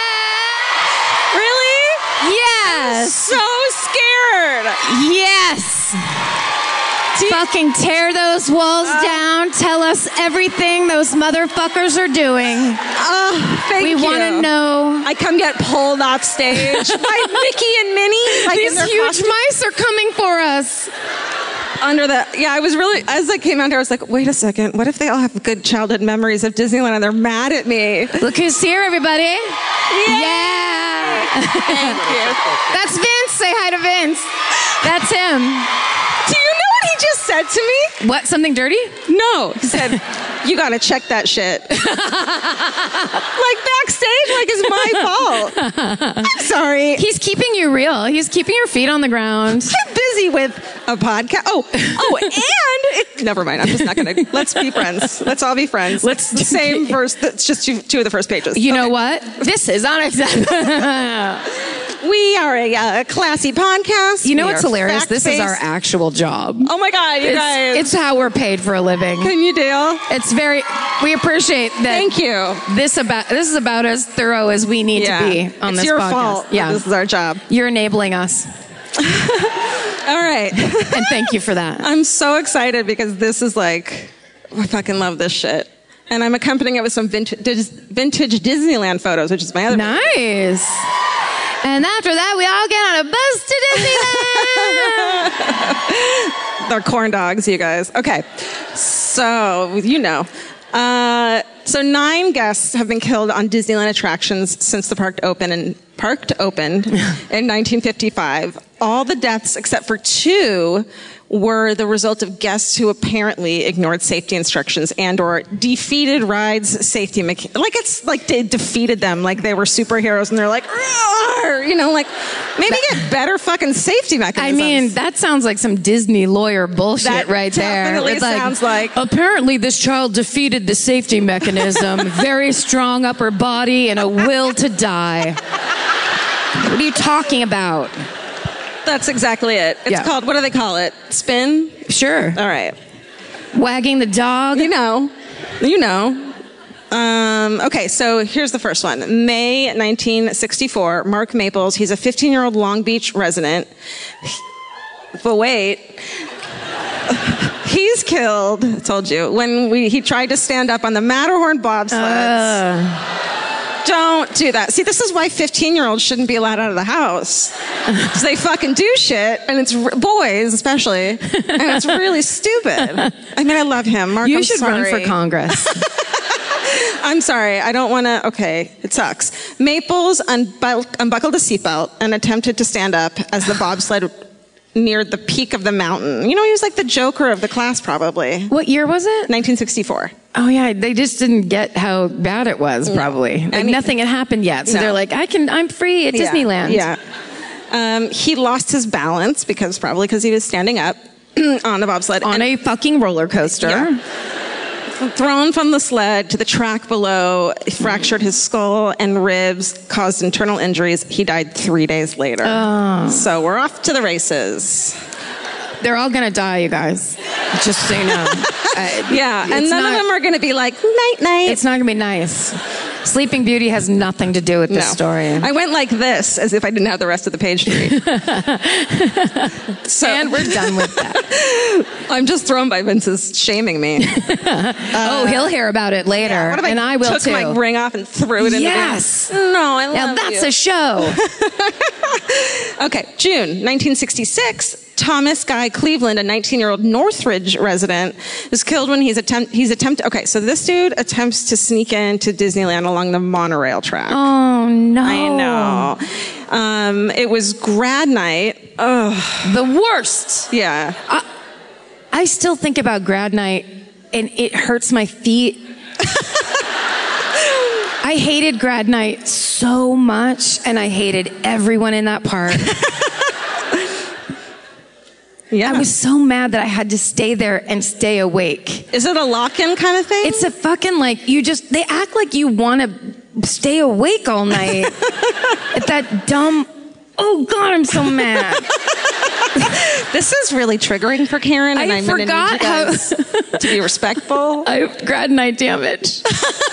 Really? Yes. So scared. Yes. Fucking tear those walls Uh. down. Tell us everything those motherfuckers are doing. Oh, thank we you. want to know. I come get pulled off stage by Mickey and Minnie. Like in These their huge costume. mice are coming for us. Under the, yeah, I was really, as I came out here, I was like, wait a second, what if they all have good childhood memories of Disneyland and they're mad at me? Look who's here, everybody. Yeah. Thank you. That's Vince. Say hi to Vince. That's him. Do you know what he just said to me? What, something dirty? No. He said, you gotta check that shit. Like backstage, like it's my fault. I'm sorry. He's keeping you real. He's keeping your feet on the ground. I'm busy with a podcast. Oh, oh, and it, never mind. I'm just not gonna. Let's be friends. Let's all be friends. Let's- the same verse. It's just two, two of the first pages. You know Okay. what? This is unacceptable. We are a uh, classy podcast. You know We what's are hilarious? This is our fact-based. actual job. Oh my God, you It's, guys! it's how we're paid for a living. Can you deal? It's very. We appreciate that. Thank you. This about this is about as thorough as we need Yeah. to be on it's this your podcast. fault. that Yeah, This is our job. you're enabling us, All right. and thank you for that. I'm so excited because this is like, I fucking love this shit. And I'm accompanying it with some vintage, vintage Disneyland photos, which is my other. Nice. And after that, we all get on a bus to Disneyland. They're corn dogs, you guys. Okay. So, you know. Uh, so nine guests have been killed on Disneyland attractions since the park opened in, park opened in nineteen fifty-five. All the deaths except for two were the result of guests who apparently ignored safety instructions and or defeated rides safety mecha- like it's like they defeated them like they were superheroes and they're like, "Roar!" You know, like maybe get better fucking safety I mechanisms. mean, that sounds like some Disney lawyer bullshit That right there. definitely It's sounds like- apparently this child defeated the safety mechanism, very strong upper body and a will to die. What are you talking about? That's exactly it. It's Yeah. called, what do they call it? Spin? Sure. All right. Wagging the dog. You know. You know. Um, okay, so here's the first one. May nineteen sixty-four, Mark Maples. He's a fifteen-year-old Long Beach resident. But wait. He's killed, I told you, when we, he tried to stand up on the Matterhorn bobsleds. Uh, Don't do that. See, this is why fifteen-year-olds shouldn't be allowed out of the house. Because they fucking do shit, and it's r- boys especially, and it's really stupid. I mean, I love him. Mark, you I'm should sorry. run for Congress. I'm sorry. I don't want to. Okay, it sucks. Maples unbul- unbuckled a seatbelt and attempted to stand up as the bobsled neared the peak of the mountain. You know, he was like the Joker of the class, probably. What year was it? nineteen sixty-four. Oh yeah, they just didn't get how bad it was. Probably like And he- nothing had happened yet, so No. they're like, I can, I'm free at Yeah, Disneyland. Yeah. Um, he lost his balance because probably because he was standing up on the bobsled. On and a fucking roller coaster. Yeah. thrown from the sled to the track below, he fractured his skull and ribs, caused internal injuries. He died three days later. Oh. So we're off to the races. They're all gonna die, you guys. Just so you know. Uh, Yeah, and it's none not- of them are going to be like, night, night. It's not gonna be nice. Sleeping Beauty has nothing to do with this No. story. I went like this, as if I didn't have the rest of the page to read. So, and we're done with that. I'm just thrown by Vince's shaming me. oh, he'll hear about it later, What if I and I will took too. my ring off and threw it in Yes. the bin? No, I love Now that's you. a show. Okay, June nineteen sixty-six, Thomas Guy Cleveland, a nineteen-year-old Northridge resident, was killed when he's attempt he's attempted. Okay, so this dude attempts to sneak into Disneyland along the monorail track. Oh no! I know. Um, it was grad night. Ugh. The worst. Yeah. I, I still think about grad night, and it hurts my feet. I hated grad night so much, and I hated everyone in that park. Yeah. I was so mad that I had to stay there and stay awake. Is it a lock-in kind of thing? It's a fucking like, you just, they act like you want to stay awake all night. At that dumb, oh God, I'm so mad. This is really triggering for Karen, and I I'm going to need forgot you guys to be respectful. I have grad night damage.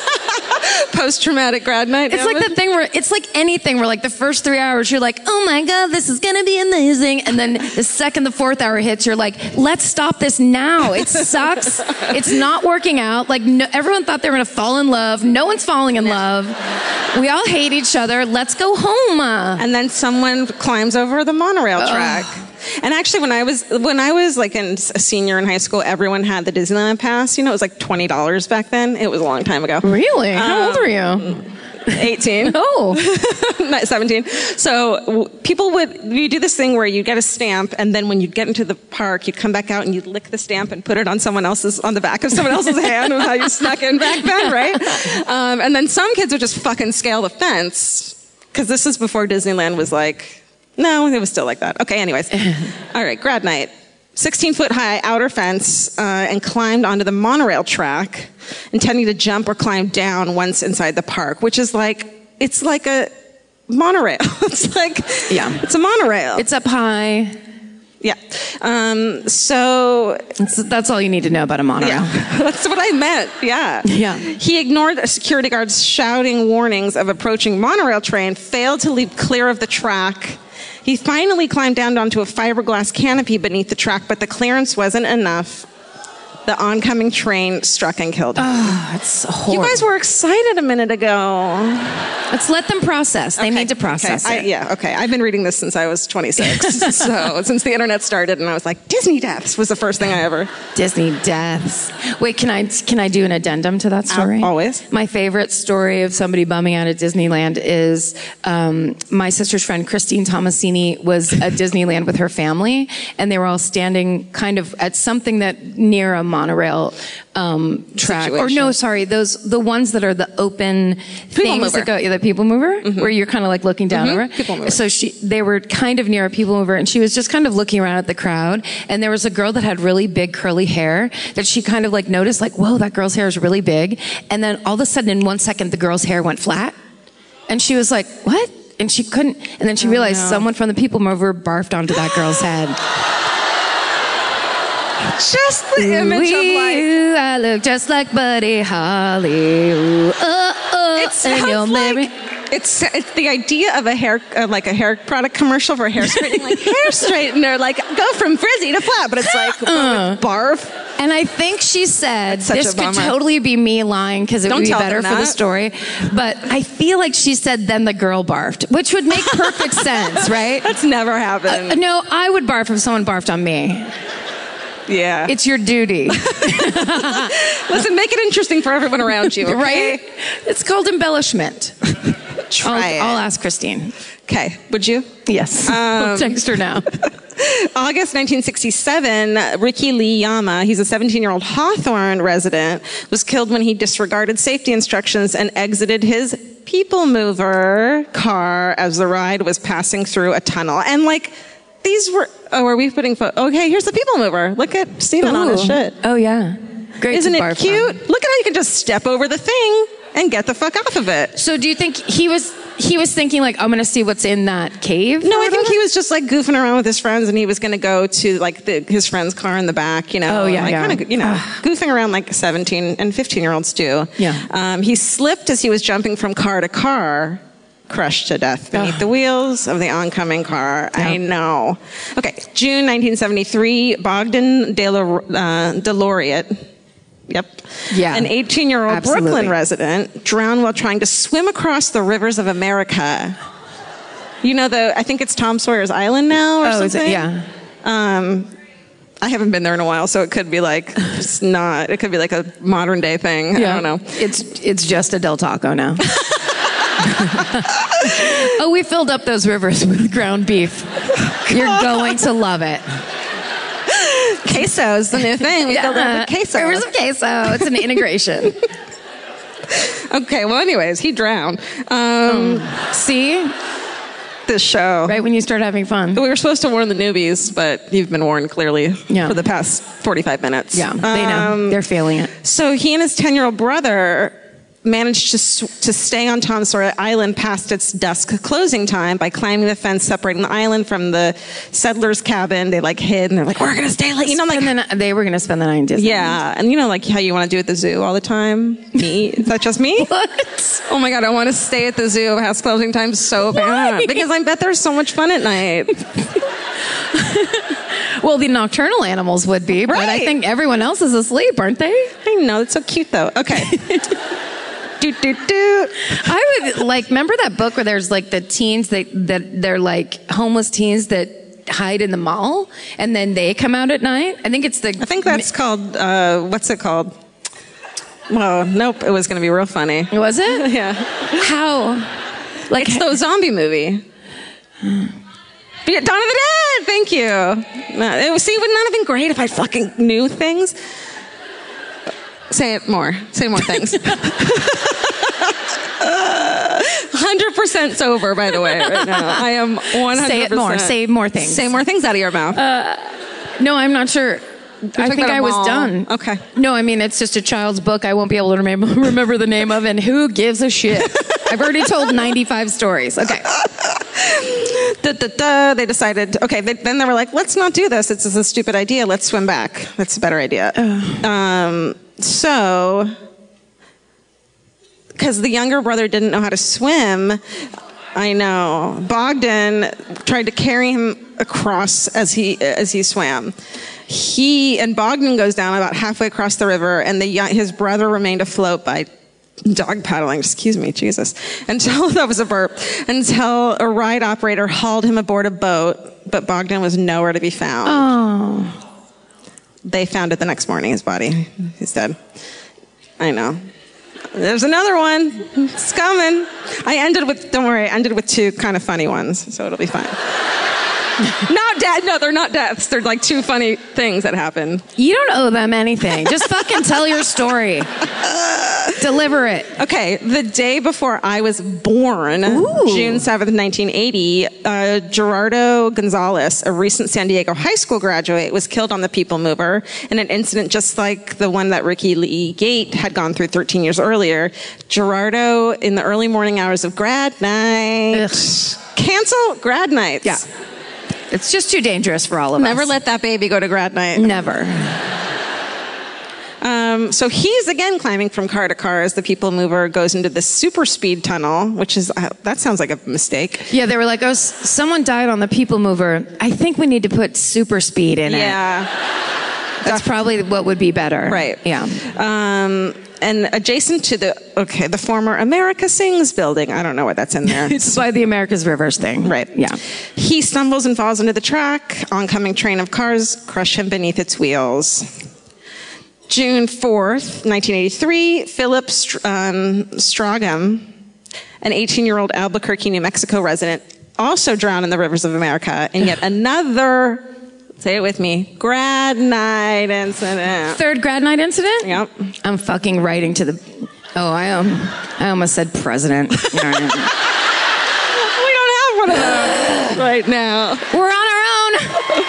Post-traumatic grad night It's damage. like the thing where, it's like anything where like the first three hours you're like, oh my God, this is gonna be amazing. And then the second the fourth hour hits, you're like, let's stop this now. It sucks. It's not working out. Like no, everyone thought they were gonna fall in love. No one's falling in love. We all hate each other. Let's go home. And then someone climbs over the monorail track. And actually, when I was when I was like in a senior in high school, everyone had the Disneyland pass. You know, it was like twenty dollars back then. It was a long time ago. Really? How Um, old are you? eighteen. Oh. Not seventeen. So w- people would, you do this thing where you get a stamp, and then when you get into the park, you'd come back out and you'd lick the stamp and put it on someone else's, on the back of someone else's hand, with how you snuck in back then, right? Um, and then some kids would just fucking scale the fence, because this is before Disneyland was like, no, it was still like that. Okay, anyways. All right, grad night. sixteen foot high outer fence, uh, and climbed onto the monorail track, intending to jump or climb down once inside the park, which is like, it's like a monorail. It's like, Yeah. it's a monorail. It's up high. Yeah. Um, so, That's, that's all you need to know about a monorail. yeah, that's what I meant. Yeah. Yeah. He ignored a security guard's shouting warnings of approaching monorail train, failed to leap clear of the track. He finally climbed down onto a fiberglass canopy beneath the track, but the clearance wasn't enough. The oncoming train struck and killed him. Oh, it's horrible. You guys were excited a minute ago. Let's let them process. They Okay, need to process okay. it. I, yeah, okay. I've been reading this since I was twenty-six. So since the internet started, and I was like, Disney deaths was the first thing I ever. Disney deaths. Wait, can I can I do an addendum to that story? Uh, always. My favorite story of somebody bumming out at Disneyland is um, my sister's friend Christine Tomasini was at Disneyland with her family, and they were all standing kind of at something that near a monorail um, track. Or no, Situation. sorry, those the ones that are the open things mover. that go. Yeah, the people mover, where you're kind of like looking down over. People mover. So she, they were kind of near a people mover, and she was just kind of looking around at the crowd. And there was a girl that had really big curly hair that she kind of like noticed, like, whoa, that girl's hair is really big. And then all of a sudden, in one second, the girl's hair went flat, and she was like, what? And she couldn't. And then she realized no. someone from the people mover barfed onto that girl's head. Just the image of like. Ooh, I look just like Buddy Holly. Ooh, oh, oh, It and you're sounds married. like it's it's the idea of a hair uh, like a hair product commercial for hair straightening, like hair straightener, like go from frizzy to flat, but it's like uh, with barf. And I think she said, such this a could bummer. totally be me lying because it Don't would be tell better them for the that. story. But I feel like she said, then the girl barfed, which would make perfect sense, right? That's never happened. Uh, no, I would barf if someone barfed on me. yeah. It's your duty, Listen, make it interesting for everyone around you, okay? right? It's called embellishment. Try I'll, it. I'll ask Christine. Okay, would you? Yes. Um, I'll text her now. August nineteen sixty-seven, Ricky Lee Yama, he's a seventeen-year-old Hawthorne resident, was killed when he disregarded safety instructions and exited his people mover car as the ride was passing through a tunnel. And like, these were, oh, are we putting, fo- okay, here's the people mover. Look at Steven on his Ooh. shit. Oh, yeah. Great Isn't to it barf cute? on. Look at how you can just step over the thing and get the fuck off of it. So do you think he was he was thinking like, I'm going to see what's in that cave? No, or I think whatever? he was just like goofing around with his friends, and he was going to go to like the, his friend's car in the back, you know. Oh, yeah, like, yeah. Kind of, you know, goofing around like seventeen and fifteen year olds do. Yeah. Um, he slipped as he was jumping from car to car, crushed to death beneath Ugh. the wheels of the oncoming car. I know. Okay, June nineteen seventy-three, Bogdan De, La, uh, De Laureate. Yep. Yeah. An eighteen-year-old Absolutely. Brooklyn resident drowned while trying to swim across the rivers of America. You know the, I think it's Tom Sawyer's Island now or Oh, is something? it? Yeah. Um, I haven't been there in a while, so it could be like it's not. It could be like a modern day thing. I don't know. It's it's just a Del Taco now. Oh, we filled up those rivers with ground beef. You're going to love it. Queso is the new thing. We filled it with queso. Rivers of queso. It's an integration. Okay. Well, anyways, he drowned. Um, See? This show. Right when you start having fun. We were supposed to warn the newbies, but you've been warned clearly Yeah. for the past forty-five minutes. Yeah, they know. Um, They're feeling it. So he and his ten-year-old brother managed to s- to stay on Tom Sawyer Island past its dusk closing time by climbing the fence separating the island from the settlers' cabin. They like hid and they're like, "We're gonna stay late," you know, like. And then they were going to spend the night in Disney. Yeah, and you know, like how you want to do at the zoo all the time. Me, is that just me? What? Oh my god, I want to stay at the zoo past closing time so bad Why? because I bet there's so much fun at night. Well, the nocturnal animals would be, but I Right. think everyone else is asleep, aren't they? I know, it's so cute though. Okay. Doot, doot, doot. I would like remember that book where there's like the teens that that they're like homeless teens that hide in the mall and then they come out at night. I think it's the I think that's called, uh, what's it called? Well, nope, it was going to be real funny. was it? Yeah. How? Like It's the zombie movie. Dawn of the Dead, thank you. No, it was, see, wouldn't that have been great if I fucking knew things? Say it more. Say more things. one hundred percent sober, by the way, right now. I am one hundred percent. Say it more. Say more things. Say more things out of your mouth. No, I'm not sure. I talking think about a I was mall. done. Okay. No, I mean it's just a child's book. I won't be able to remember, remember the name of, and who gives a shit? I've already told ninety-five stories. Okay. Da, da, da. They decided, okay, they, then they were like, let's not do this. It's, it's a stupid idea. Let's swim back. That's a better idea. Um, so, because the younger brother didn't know how to swim, I know, Bogdan tried to carry him across as he as he swam. He and Bogdan goes down about halfway across the river, and the young, his brother remained afloat by dog paddling, excuse me, Jesus, until, that was a burp, until a ride operator hauled him aboard a boat, but Bogdan was nowhere to be found. Oh. They found it the next morning, his body. He's dead. I know. There's another one. It's coming. I ended with, don't worry, I ended with two kind of funny ones, so it'll be fine. Not dead. No, they're not deaths. They're like two funny things that happened. You don't owe them anything. Just fucking tell your story. Deliver it. Okay, the day before I was born, Ooh. June seventh, nineteen eighty, uh, Gerardo Gonzalez, a recent San Diego high school graduate, was killed on the People Mover in an incident just like the one that Ricky Lee Gate had gone through thirteen years earlier. Gerardo, in the early morning hours of grad night, Ugh. cancel grad nights. Yeah. It's just too dangerous for all of Never us. let that baby go to grad night. Never. Um, so he's again climbing from car to car as the People Mover goes into the super speed tunnel, which is, uh, that sounds like a mistake. Yeah, they were like, oh, s- someone died on the People Mover. I think we need to put super speed in it. Yeah. That's probably what would be better. Right. Yeah. Um, and adjacent to the, okay, the former America Sings building. I don't know what that's in there. It's by the America's Rivers thing. Right. Yeah. He stumbles and falls into the track. Oncoming train of cars crush him beneath its wheels. June fourth, nineteen eighty-three, Philip Str- um, Stragam, an eighteen-year-old Albuquerque, New Mexico resident, also drowned in the rivers of America in yet another, say it with me, grad night incident. Third grad night incident? Yep. I'm fucking writing to the. Oh, I um, I almost said president. We don't have one of those right now. We're on our own.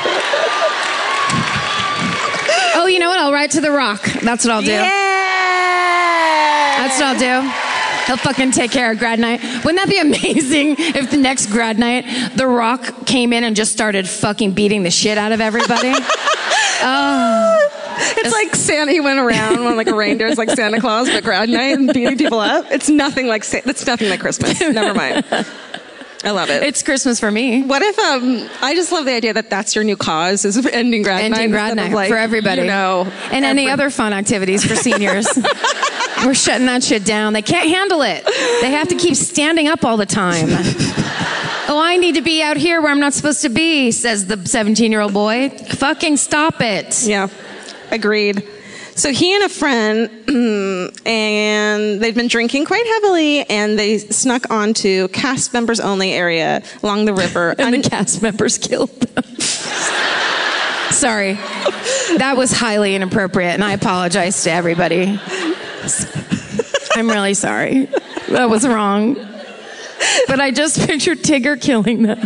Oh, you know what? I'll write to The Rock. That's what I'll do. Yeah. That's what I'll do. He'll fucking take care of grad night. Wouldn't that be amazing if the next grad night, The Rock came in and just started fucking beating the shit out of everybody? Oh. It's like Santa, he went around on like a reindeer, it's like Santa Claus, but grad night and beating people up. It's nothing like, Sa- it's nothing like Christmas. Never mind. I love it. It's Christmas for me. What if, um, I just love the idea that that's your new cause, is ending grad night. Ending grad instead of, night like, for everybody. You know, and any every- other fun activities for seniors. We're shutting that shit down. They can't handle it. They have to keep standing up all the time. Oh, I need to be out here where I'm not supposed to be, says the seventeen-year-old boy. Fucking stop it. Yeah, agreed. So he and a friend, and they'd been drinking quite heavily, and they snuck onto cast members only area along the river. And the cast members killed them. Sorry. That was highly inappropriate, and I apologize to everybody. I'm really sorry. That was wrong. But I just pictured Tigger killing them.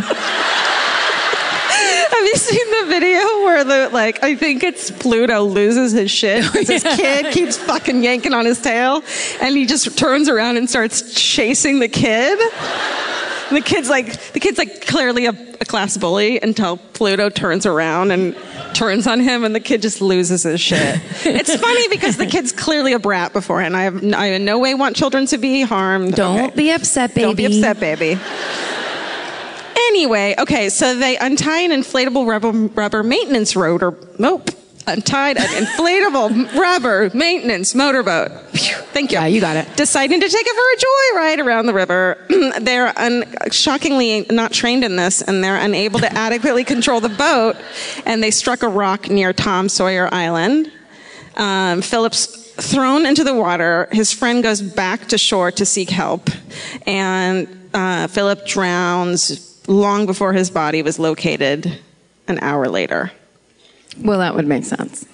Have you seen the video where the, like, I think it's Pluto loses his shit because his kid keeps fucking yanking on his tail, and he just turns around and starts chasing the kid? And the kid's like, the kid's like clearly a, a class bully until Pluto turns around and turns on him, and the kid just loses his shit. It's funny because the kid's clearly a brat beforehand. I have, I in no way want children to be harmed. Don't okay. be upset, baby. Don't be upset, baby. Anyway, okay, so they untie an inflatable rubber, rubber maintenance rotor. Nope. Untied an inflatable rubber maintenance motorboat. Phew, thank you. Yeah, you got it. Deciding to take it for a joyride around the river. They're un- shockingly not trained in this, and they're unable to adequately control the boat, and they struck a rock near Tom Sawyer Island. Um, Philip's thrown into the water. His friend goes back to shore to seek help, and uh, Philip drowns long before his body was located an hour later. Well, that would make sense.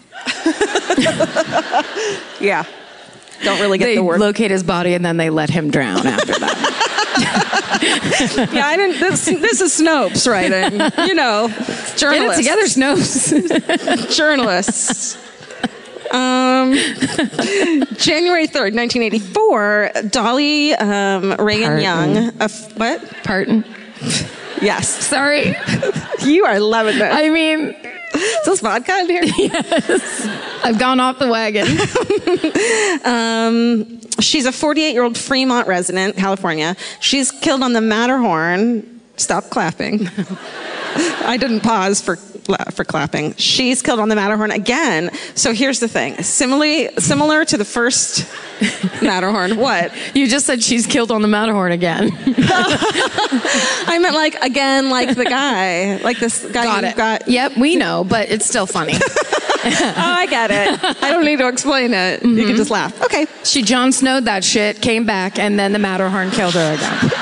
Yeah. Don't really get they the word. locate his body and then they let him drown after that. Yeah, I didn't. This, this is Snopes writing. You know, journalists. Get it together, Snopes. Journalists. Um, January third, nineteen eighty-four, Dolly um, Reagan Parton. Young. A f- what? Parton. Yes. Sorry. You are loving this. I mean, is this vodka in here? yes. I've gone off the wagon. um, she's a forty-eight-year-old Fremont resident, California. She's killed on the Matterhorn. Stop clapping. I didn't pause for for clapping. She's killed on the Matterhorn again. So here's the thing. Similarly, similar to the first Matterhorn. What? You just said she's killed on the Matterhorn again. I meant like again, like the guy, like this guy. Got who it. Got... Yep, we know, but it's still funny. Oh, I get it. I don't need to explain it. Mm-hmm. You can just laugh. Okay. She Jon Snowed that shit, came back, and then the Matterhorn killed her again.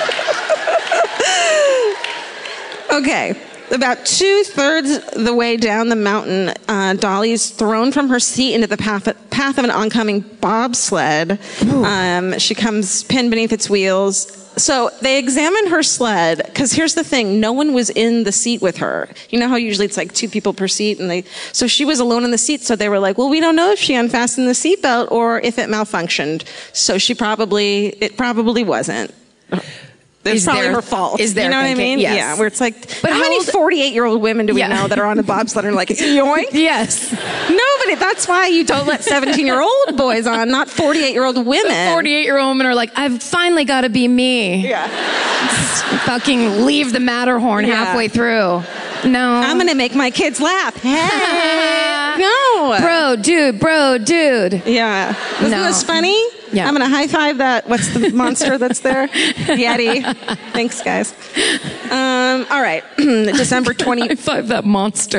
Okay. About two-thirds the way down the mountain, uh, Dolly's thrown from her seat into the path, path of an oncoming bobsled. Um, she comes pinned beneath its wheels. So they examined her sled, because here's the thing, no one was in the seat with her. You know how usually it's like two people per seat, and they, so she was alone in the seat, so they were like, well, we don't know if she unfastened the seatbelt or if it malfunctioned. So she probably, it probably wasn't. It's Is probably there- her fault. is there You know what I thinking? mean? Yes. Yeah, where it's like, But how how many old- forty-eight-year-old women do we Yeah. know that are on a bobsled and are like, yoink? Yes. Nobody. That's why you don't let seventeen-year-old boys on, not forty-eight-year-old women. forty-eight-year-old women are like, I've finally got to be me. Yeah. Fucking leave the Matterhorn Yeah. halfway through. No. I'm going to make my kids laugh. Hey. No. Bro, dude, bro, dude. Yeah. Isn't No. this funny? Yeah. I'm going to high five that. What's the monster that's there? Yeti. Thanks, guys. Um, all right. December twentieth. High five that monster.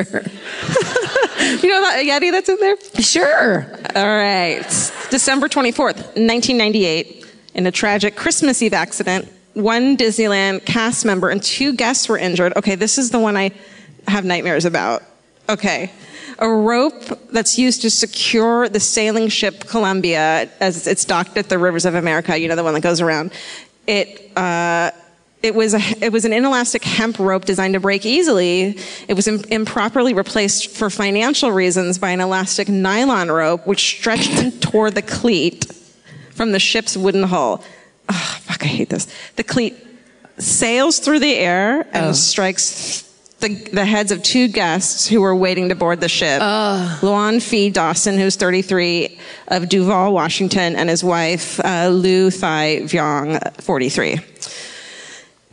You know that Yeti that's in there? Sure. All right. December twenty-fourth, nineteen ninety-eight, in a tragic Christmas Eve accident, one Disneyland cast member and two guests were injured. Okay, this is the one I have nightmares about. Okay. A rope that's used to secure the sailing ship Columbia as it's docked at the Rivers of America, you know, the one that goes around. It, uh, It was, a, it was an inelastic hemp rope designed to break easily. It was im- improperly replaced for financial reasons by an elastic nylon rope, which stretched and tore the cleat from the ship's wooden hull. Oh, fuck, I hate this. The cleat sails through the air and Oh. strikes the, the heads of two guests who were waiting to board the ship. Oh. Luan Fee Dawson, who's thirty-three, of Duval, Washington, and his wife, uh, Lu Thai Vyong, forty-three.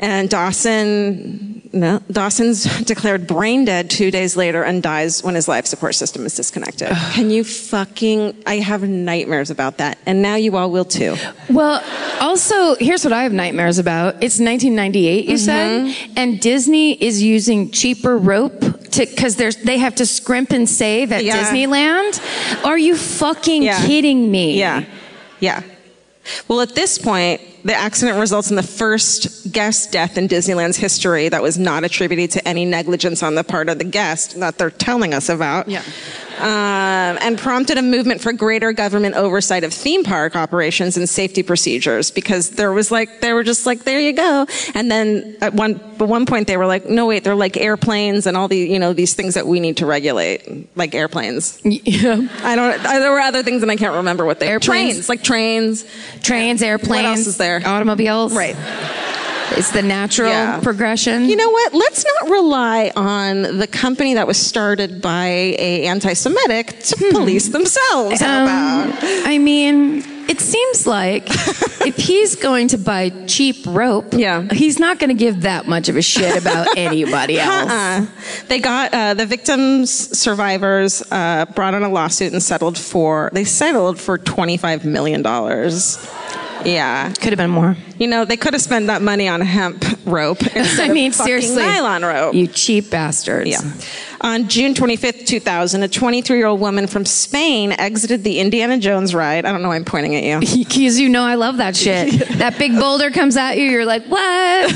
And Dawson, no, Dawson's declared brain dead two days later and dies when his life support system is disconnected. Can you fucking, I have nightmares about that. And now you all will too. Well, also, here's what I have nightmares about. It's nineteen ninety-eight, you Mm-hmm. said, and Disney is using cheaper rope to, because there's they have to scrimp and save at Yeah. Disneyland. Are you fucking Yeah. kidding me? Yeah. Yeah. Well, at this point, the accident results in the first guest death in Disneyland's history that was not attributed to any negligence on the part of the guest that they're telling us about. Yeah. Um, and prompted a movement for greater government oversight of theme park operations and safety procedures, because there was like, they were just like, there you go. And then at one, at one point they were like, no, wait, they're like airplanes and all the, you know, these things that we need to regulate, like airplanes. Yeah. I don't, I, there were other things and I can't remember what they were. Airplanes. Trains, like trains. Trains, airplanes. What else is there? Automobiles. Right. It's the natural Yeah. progression. You know what? Let's not rely on the company that was started by a anti-Semitic to police themselves. How Um, about? I mean, it seems like if he's going to buy cheap rope, Yeah. he's not going to give that much of a shit about anybody else. Uh-uh. They got uh, the victims, survivors, uh, brought on a lawsuit and settled for. They settled for twenty-five million dollars. Yeah. Could have been more. You know, they could have spent that money on hemp rope instead I mean, of fucking seriously, nylon rope. You cheap bastards. Yeah. On June twenty-fifth, two thousand, a twenty-three-year-old woman from Spain exited the Indiana Jones ride. I don't know why I'm pointing at you. Because you know I love that shit. That big boulder comes at you, you're like, what?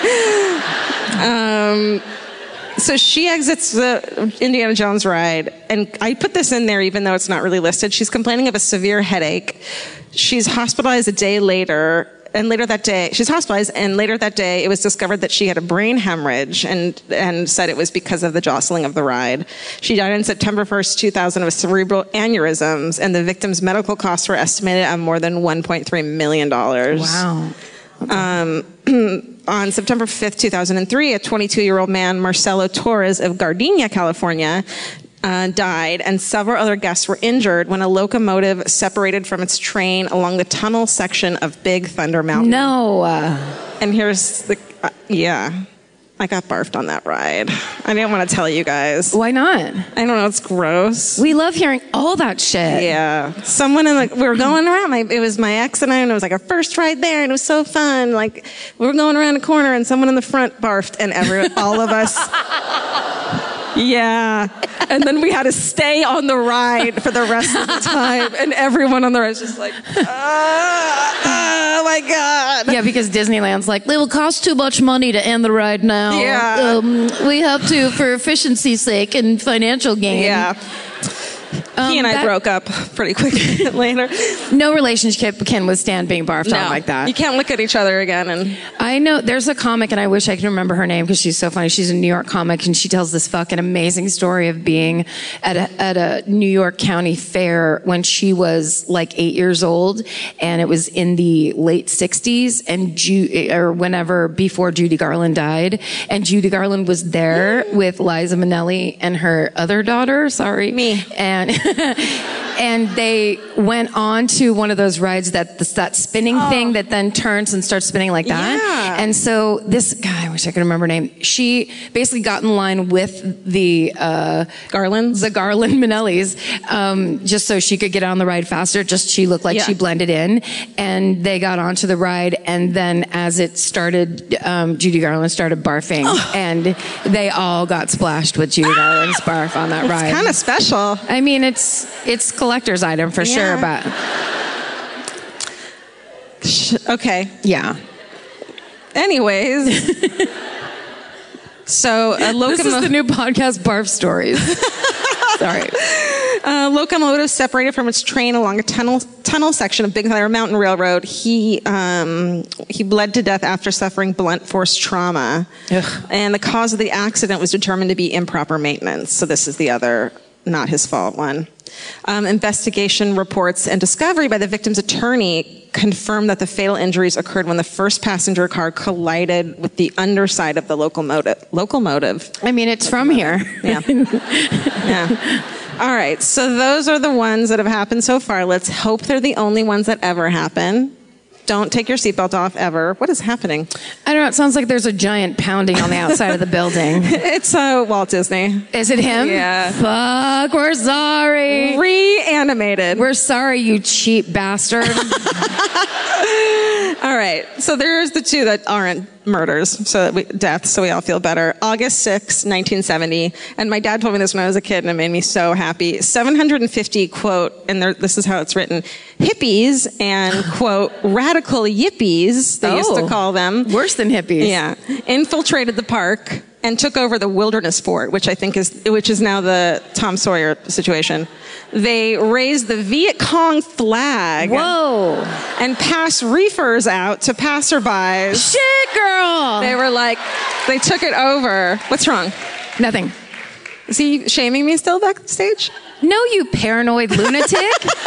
um, so she exits the Indiana Jones ride, and I put this in there even though it's not really listed. She's complaining of a severe headache. She's hospitalized a day later. And later that day, she's hospitalized, and later that day, it was discovered that she had a brain hemorrhage and, and said it was because of the jostling of the ride. She died on September first, two thousand of cerebral aneurysms, and the victim's medical costs were estimated at more than one point three million dollars. Wow. Um, on September fifth, two thousand three, a twenty-two-year-old man, Marcelo Torres of Gardenia, California, Uh, died, and several other guests were injured when a locomotive separated from its train along the tunnel section of Big Thunder Mountain. No. Uh, And here's the, uh, yeah, I got barfed on that ride. I didn't want to tell you guys. why not? I don't know, it's gross. We love hearing all that shit. Yeah. Someone in the, we were going around, my, it was my ex and I, and it was like our first ride there, and it was so fun. Like, we were going around a corner, and someone in the front barfed, and every, all of us, yeah. And then we had to stay on the ride for the rest of the time, and everyone on the ride was just like, oh, oh my God. Yeah, because Disneyland's like, it will cost too much money to end the ride now. Yeah. Um, we have to, for efficiency's sake and financial gain. Yeah. Um, he and I that- broke up pretty quickly later. No relationship can withstand being barfed on like that. You can't look at each other again. And I know there's a comic, and I wish I could remember her name because she's so funny. She's a New York comic, and she tells this fucking amazing story of being at a, at a New York County fair when she was like eight years old, and it was in the late sixties, and Ju- or whenever before Judy Garland died, and Judy Garland was there with Liza Minnelli and her other daughter. Sorry, Me. and and they went on to one of those rides that that spinning Oh. thing that then turns and starts spinning like that. Yeah. And so this guy, I wish I could remember her name. She basically got in line with the uh, Garlands? the Garland Minnellis, um, just so she could get on the ride faster. Just she looked like Yeah. she blended in, and they got onto the ride. And then as it started, um, Judy Garland started barfing, and they all got splashed with Judy Garland's barf on that ride. it's kind of special. I mean, it's it's collector's item for sure, Yeah. but Okay. yeah. Anyways. So a This is the locomotive, new podcast, Barf Stories. Sorry. uh, locomotive separated from its train along a tunnel tunnel section of Big Thunder Mountain Railroad. He um, he bled to death after suffering blunt force trauma, Ugh. and the cause of the accident was determined to be improper maintenance. So this is the other, not his fault one. Um, investigation reports and discovery by the victim's attorney confirmed that the fatal injuries occurred when the first passenger car collided with the underside of the locomotive. Locomotive. I mean, it's from here. Yeah. Yeah. All right. So those are the ones that have happened so far. Let's hope they're the only ones that ever happen. Don't take your seatbelt off ever. What is happening? I don't know. It sounds like there's a giant pounding on the outside of the building. It's uh, Walt Disney. Is it him? Yeah. Fuck, we're sorry. Reanimated. We're sorry, you cheap bastard. All right. So there's the two that aren't murders, so that we, deaths, so we all feel better. August sixth, nineteen seventy. And my dad told me this when I was a kid, and it made me so happy. seven hundred fifty, quote, and there, this is how it's written, hippies and, quote, radical yippies, they used to Oh. call them. Worse than hippies. Yeah. Infiltrated the park and took over the Wilderness Fort, which I think is, which is now the Tom Sawyer situation. They raised the Viet Cong flag. Whoa. And passed reefers out to passerbys. Shit, girl. They were like, they took it over. What's wrong? Nothing. Is he shaming me still backstage? No, you paranoid lunatic.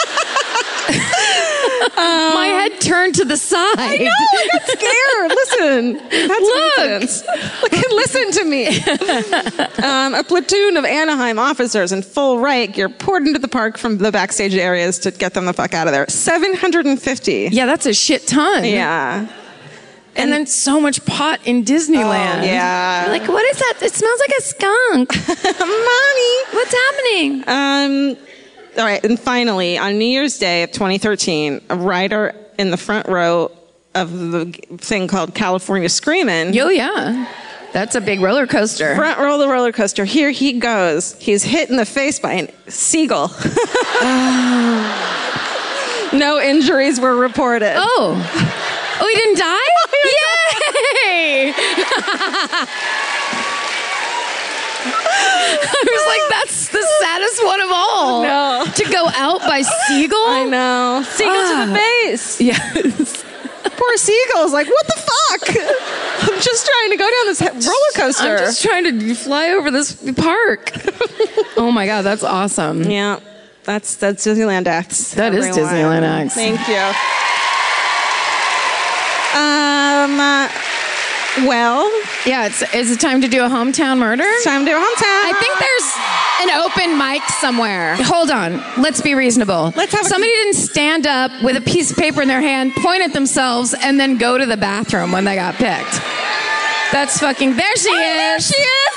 My head turned to the side. I know, I got scared. Listen, that's Look. coincidence. Look, and listen to me. Um, a platoon of Anaheim officers in full riot gear poured into the park from the backstage areas to get them the fuck out of there. seven hundred fifty. Yeah, that's a shit ton. Yeah. And then so much pot in Disneyland. Oh, yeah. You're like, what is that? It smells like a skunk. Mommy. What's happening? Um, all right, and finally, on New Year's Day of twenty thirteen, a rider in the front row of the thing called California Screamin'. Yo, yeah. That's a big roller coaster. Front row of the roller coaster. Here he goes. He's hit in the face by a seagull. No injuries were reported. Oh. Oh, he didn't die? Yay! I was like, that's the saddest one of all. No. To go out by seagull? I know. Seagull Ah. to the face. Yes. Poor seagull's like, what the fuck? I'm just trying to go down this he- roller coaster. I'm just trying to fly over this park. Oh my God, that's awesome. Yeah, that's that's Disneyland Acts. That is everyone. Disneyland Acts. Thank you. Um. uh, well, Yeah, it's is it time to do a hometown murder? it's time to do a hometown. I think there's an open mic somewhere. Hold on. Let's be reasonable. Let's have a- Somebody didn't stand up with a piece of paper in their hand, point at themselves, and then go to the bathroom when they got picked. That's fucking. There she There is. she is.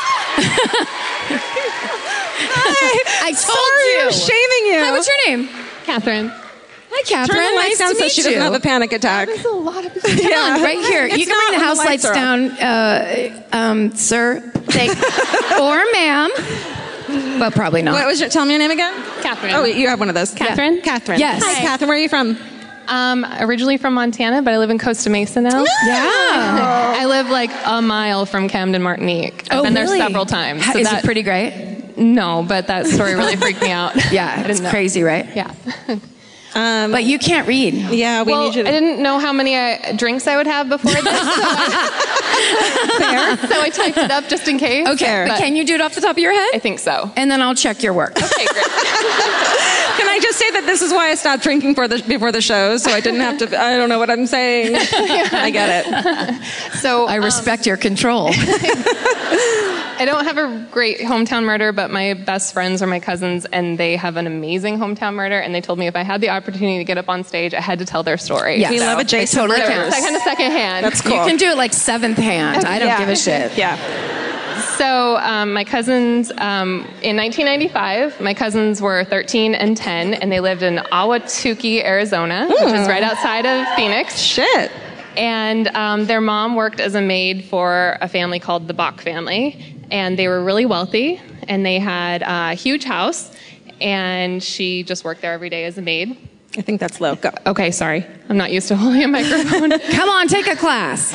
Hi. I told Sorry, you. I'm shaming you. Hi, what's your name? Catherine. Hi, Catherine. Turn the lights nice down to so meet she you. doesn't have a panic attack. There's a lot of Come on, right here. It's You can not bring the when house the lights lights are down, uh, um, sir. Thank, or ma'am. But probably not. What was your? Tell me your name again. Catherine. Oh, wait, you have one of those. Catherine? Yeah. Catherine. Yes. Hi, Catherine. Where are you from? Um, originally from Montana, but I live in Costa Mesa now. Yeah. I live like a mile from Camden, Martinique. I've Oh, been really? there several times. Ha- so Is that- it pretty great? No, but that story really freaked me out. Yeah, I it's didn't know. crazy, right? Yeah. Um, But you can't read. yeah, we well, need you to. I didn't know how many uh, drinks I would have before this, so I, so I typed it up just in case. Okay, but can you do it off the top of your head? I think so. And then I'll check your work. Okay, great. Can I just say that this is why I stopped drinking for the, before the show, so I didn't have to. I don't know what I'm saying. I get it. So I um, respect your control. I don't have a great hometown murder, but my best friends are my cousins, and they have an amazing hometown murder. And they told me if I had the opportunity to get up on stage, I had to tell their story. Yes. We So- love a Jason totally Rivers. counts. Second to second hand. That's cool. You can do it like seventh hand. I don't Yeah. give a shit. Yeah. So um, my cousins, um, in nineteen ninety-five, my cousins were thirteen and ten, and they lived in Ahwatukee, Arizona, which is right outside of Phoenix. Shit. And um, their mom worked as a maid for a family called the Bach family, and they were really wealthy, and they had a huge house, and she just worked there every day as a maid. I think that's low. Go. Okay, sorry. I'm not used to holding a microphone. Come on, take a class.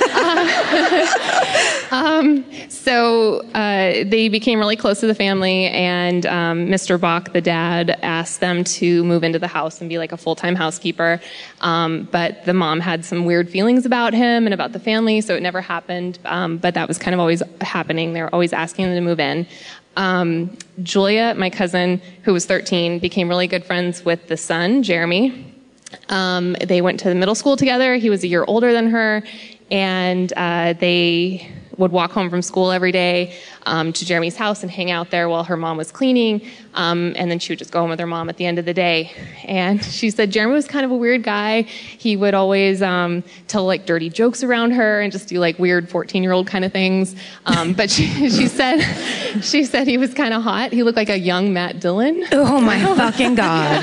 um, so uh, they became really close to the family, and um, Mister Bach, the dad, asked them to move into the house and be like a full-time housekeeper. Um, but the mom had some weird feelings about him and about the family, so it never happened. Um, but that was kind of always happening. They were always asking them to move in. Um, Julia, my cousin, who was thirteen, became really good friends with the son, Jeremy. Um, they went to the middle school together. He was a year older than her, and uh, they would walk home from school every day um, to Jeremy's house and hang out there while her mom was cleaning. Um, and then she would just go home with her mom at the end of the day. And she said Jeremy was kind of a weird guy. He would always um, tell like dirty jokes around her and just do like weird fourteen-year-old kind of things. Um, but she, she said she said he was kind of hot. He looked like a young Matt Dillon. Oh my fucking God.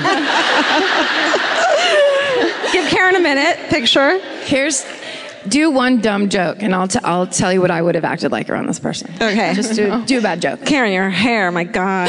Give Karen a minute. Picture. Here's, do one dumb joke, and I'll, t- I'll tell you what I would have acted like around this person. Okay. Just do, do a bad joke. Karen, your hair. My God.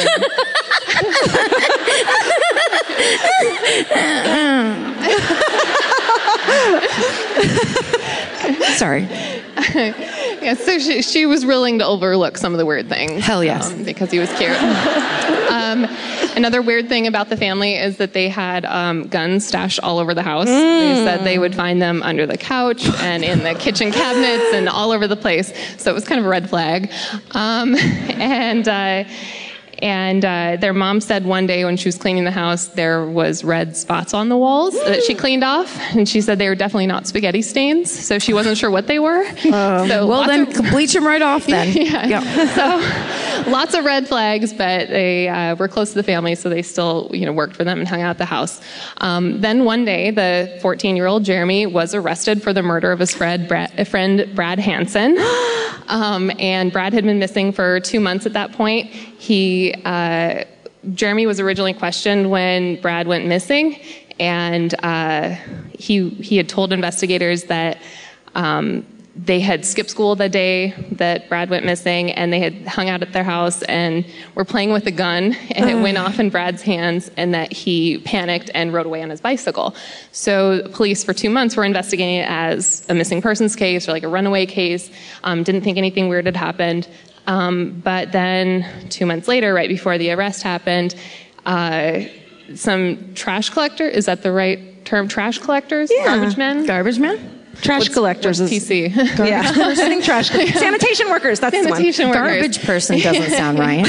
Sorry. Yeah, so she, she was willing to overlook some of the weird things. Hell yes. Um, because he was cute. um, another weird thing about the family is that they had um, guns stashed all over the house. Mm. They said they would find them under the couch and in the kitchen cabinets and all over the place. So it was kind of a red flag. Um, and... Uh, And uh, their mom said one day when she was cleaning the house, there was red spots on the walls that she cleaned off. And she said they were definitely not spaghetti stains, so she wasn't sure what they were. Um, so well, then of, bleach them right off then. Yeah. yeah. So lots of red flags, but they uh, were close to the family, so they still you know, worked for them and hung out at the house. Um, then one day, the fourteen-year-old Jeremy was arrested for the murder of his friend Brad, friend Brad Hansen. Um, and Brad had been missing for two months at that point. He, uh, Jeremy was originally questioned when Brad went missing, and uh, he he had told investigators that um, they had skipped school the day that Brad went missing, and they had hung out at their house and were playing with a gun, and it went off in Brad's hands, and that he panicked and rode away on his bicycle. So police for two months were investigating it as a missing persons case or like a runaway case. Um, didn't think anything weird had happened. Um, but then two months later, right before the arrest happened, uh, some trash collector, is that the right term? Trash collectors? Yeah. Garbage men? Garbage man? Trash What's, collectors. what's P C? Yeah. Sitting trash. Sanitation workers. That's Sanitation the one. workers. Garbage person doesn't sound right.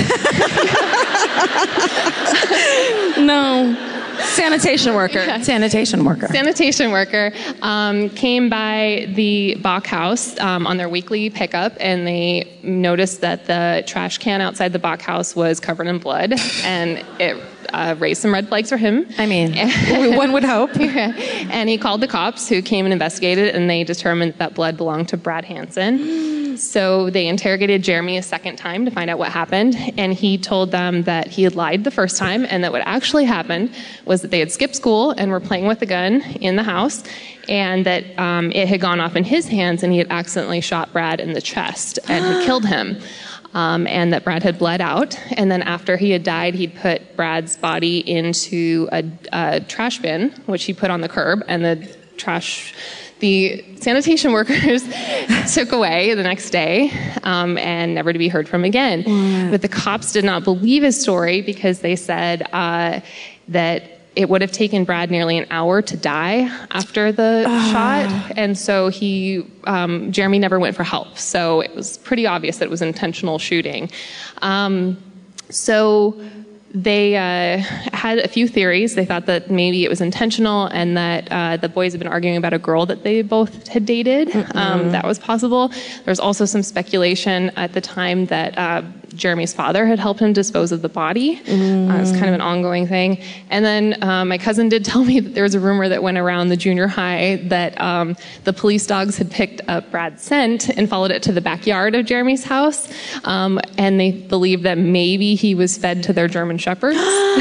No. Sanitation worker. Yeah. Sanitation worker. Sanitation worker um, came by the Bach house um, on their weekly pickup, and they noticed that the trash can outside the Bach house was covered in blood, and it uh, raised some red flags for him. I mean, one would hope. Yeah. And he called the cops, who came and investigated, and they determined that blood belonged to Brad Hansen. So they interrogated Jeremy a second time to find out what happened, and he told them that he had lied the first time, and that what actually happened was that they had skipped school and were playing with a gun in the house, and that um, it had gone off in his hands, and he had accidentally shot Brad in the chest and had killed him. Um, and that Brad had bled out. And then after he had died, he'd put Brad's body into a, a trash bin, which he put on the curb, and the trash, the sanitation workers took away the next day um, and never to be heard from again. Mm. But the cops did not believe his story because they said uh, that it would have taken Brad nearly an hour to die after the uh. shot. And so he, um, Jeremy never went for help. So it was pretty obvious that it was intentional shooting. Um, so they uh, had a few theories. They thought that maybe it was intentional, and that uh, the boys had been arguing about a girl that they both had dated. Um, that was possible. There was also some speculation at the time that uh, Jeremy's father had helped him dispose of the body. Mm. Uh, it was kind of an ongoing thing. And then uh, my cousin did tell me that there was a rumor that went around the junior high that um, the police dogs had picked up Brad's scent and followed it to the backyard of Jeremy's house. Um, and they believed that maybe he was fed to their German shepherds.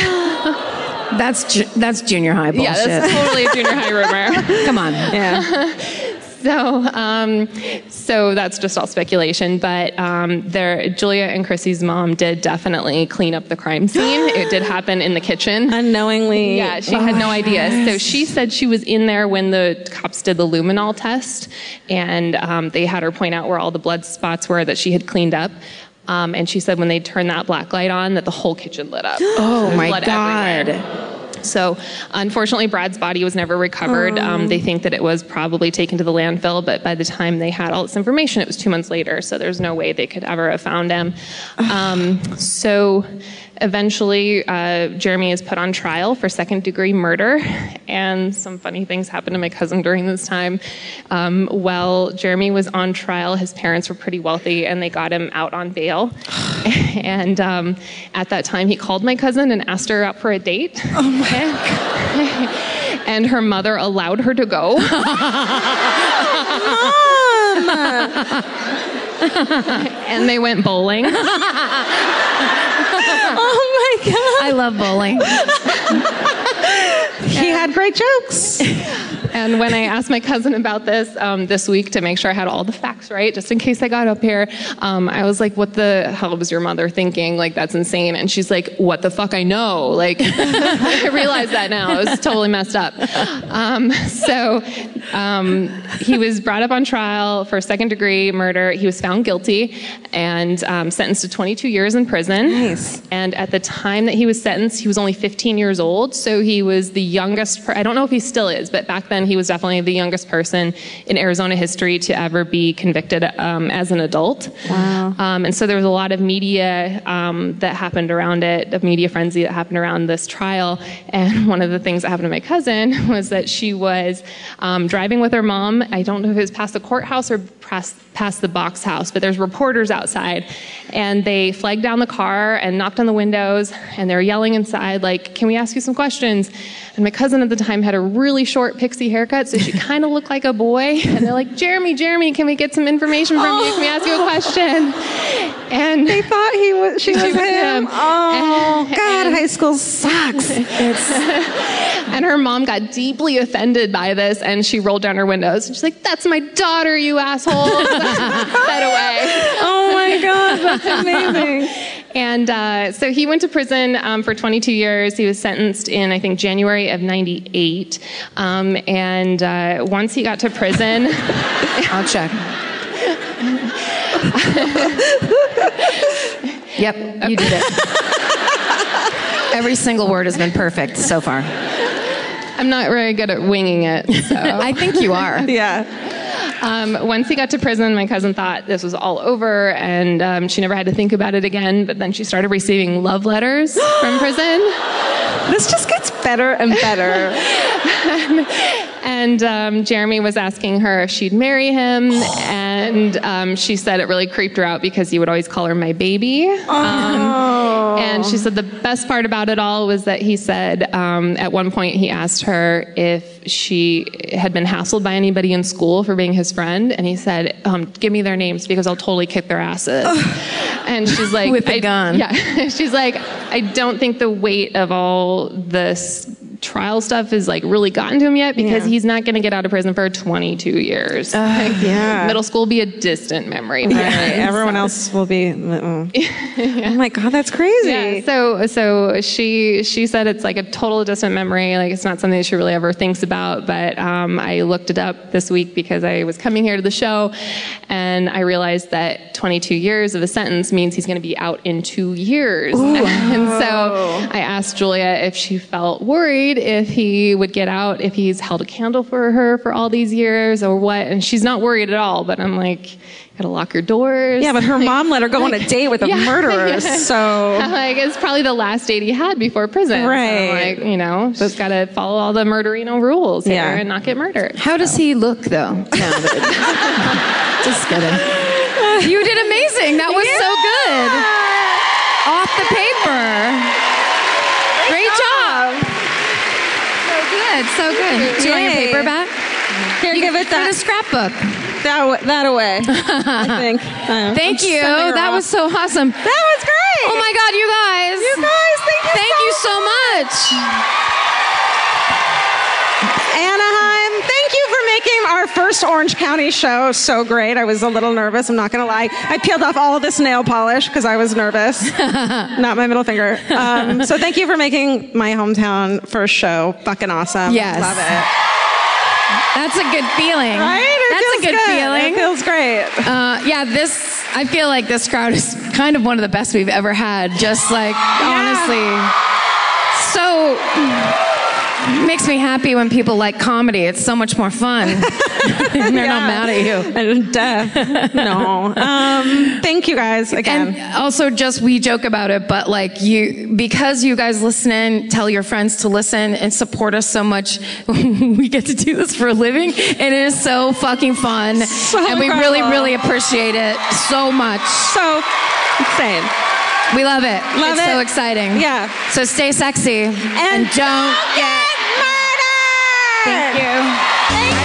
That's ju- that's junior high bullshit. Yeah, that's totally a junior high rumor. Come on. Yeah. So, um, so that's just all speculation. But um, there, Julia and Chrissy's mom did definitely clean up the crime scene. It did happen in the kitchen. Unknowingly. Yeah, she had no idea. So she said she was in there when the cops did the luminol test, and um, they had her point out where all the blood spots were that she had cleaned up. Um, and she said when they turned that black light on, that the whole kitchen lit up. Oh so my blood God. Everywhere. So, unfortunately, Brad's body was never recovered. Oh. Um, they think that it was probably taken to the landfill, but by the time they had all this information, it was two months later, so there's no way they could ever have found him. Um, so, eventually, uh, Jeremy is put on trial for second-degree murder, and some funny things happened to my cousin during this time. Um, while Jeremy was on trial, his parents were pretty wealthy, and they got him out on bail. And um, at that time, he called my cousin and asked her out for a date. Oh my God. And her mother allowed her to go. Mom! And they went bowling. Oh my God. I love bowling. He had great jokes. And when I asked my cousin about this um, this week to make sure I had all the facts right, just in case I got up here, um, I was like, what the hell was your mother thinking? Like, that's insane. And she's like, what the fuck, I know. Like, I realize that now. It was totally messed up. Um, so um, he was brought up on trial for second degree murder. He was found guilty and um, sentenced to twenty-two years in prison. Nice. And at the time that he was sentenced, he was only fifteen years old. So he was the youngest, per- I don't know if he still is, but back then he was definitely the youngest person in Arizona history to ever be convicted um, as an adult. Wow. Um, and so there was a lot of media um, that happened around it, a media frenzy that happened around this trial. And one of the things that happened to my cousin was that she was um, driving with her mom. I don't know if it was past the courthouse or past, past the box house, but there's reporters outside. And they flagged down the car and knocked on the windows, and they were yelling inside, like, can we ask you some questions? And my cousin at the time had a really short pixie haircut, so she kind of looked like a boy. And they're like, Jeremy, Jeremy, can we get some information from you? Can we ask you a question? And They thought he was. She was was him. him. Oh And- God, and- high school sucks. and her mom got deeply offended by this, and she rolled down her windows. And she's like, that's my daughter, you asshole. Said away. Oh my God, that's amazing. And uh, so he went to prison um, for twenty-two years. He was sentenced in, I think, January of ninety-eight. Um, and uh, once he got to prison... I'll check. Yep, you did it. Every single word has been perfect so far. I'm not very good at winging it. So. I think you are. Yeah. Um, once he got to prison, my cousin thought this was all over, and um, she never had to think about it again. But then she started receiving love letters from prison. This just gets better and better. And um, Jeremy was asking her if she'd marry him, and um, she said it really creeped her out because he would always call her my baby. Um, and she said the best part about it all was that he said um, at one point he asked her if she had been hassled by anybody in school for being his friend, and he said, um, give me their names because I'll totally kick their asses. And she's like, With a I- gun. Yeah. She's like, I don't think the weight of all this trial stuff is like really gotten to him yet because Yeah. he's not going to get out of prison for twenty-two years. Uh, yeah. Middle school will be a distant memory. for Right. him. Everyone else will be. Oh. Oh my God, that's crazy. Yeah, so so she she said it's like a total distant memory. Like it's not something that she really ever thinks about. But um, I looked it up this week because I was coming here to the show, and I realized that twenty-two years of a sentence means he's going to be out in two years. And so I asked Julia if she felt worried if he would get out, if he's held a candle for her for all these years or what. And she's not worried at all. But I'm like, gotta lock your doors. Yeah, but her mom let her go on a date with a Yeah. murderer. So Like, it's probably the last date he had before prison. Right. So, like, you know, she's got to follow all the murderino rules here Yeah. and not get murdered. How does he look, though? No, but- just kidding. You did amazing. That was so good. Off the paper. Great job. So good. So good. Do you want your Yay. paper back? here, give it For the that scrapbook. that, wa- that away. I think. I Thank I'm you. sending her That off. was so awesome. That was great. Oh my God, you guys. You guys, thank you. Thank so you so much. Anaheim, thank you for making our first Orange County show so great. I was a little nervous, I'm not going to lie. I peeled off all of this nail polish because I was nervous. Not my middle finger. Um, so thank you for making my hometown first show fucking awesome. Yes. Love it. That's a good feeling. Right? It That's a feels good, feeling. It feels great. Uh, yeah, this, I feel like this crowd is kind of one of the best we've ever had. Just like, honestly, so It makes me happy when people like comedy. It's so much more fun. And they're not mad at you. And death. No. Um, thank you guys again. And also, just we joke about it, but like you, because you guys listen in, tell your friends to listen and support us so much. We get to do this for a living, and it is so fucking fun. So and we incredible. really, really appreciate it so much. So insane. We love it. Love it's it. so exciting. Yeah. So stay sexy and, And don't get murdered. Thank you. Thank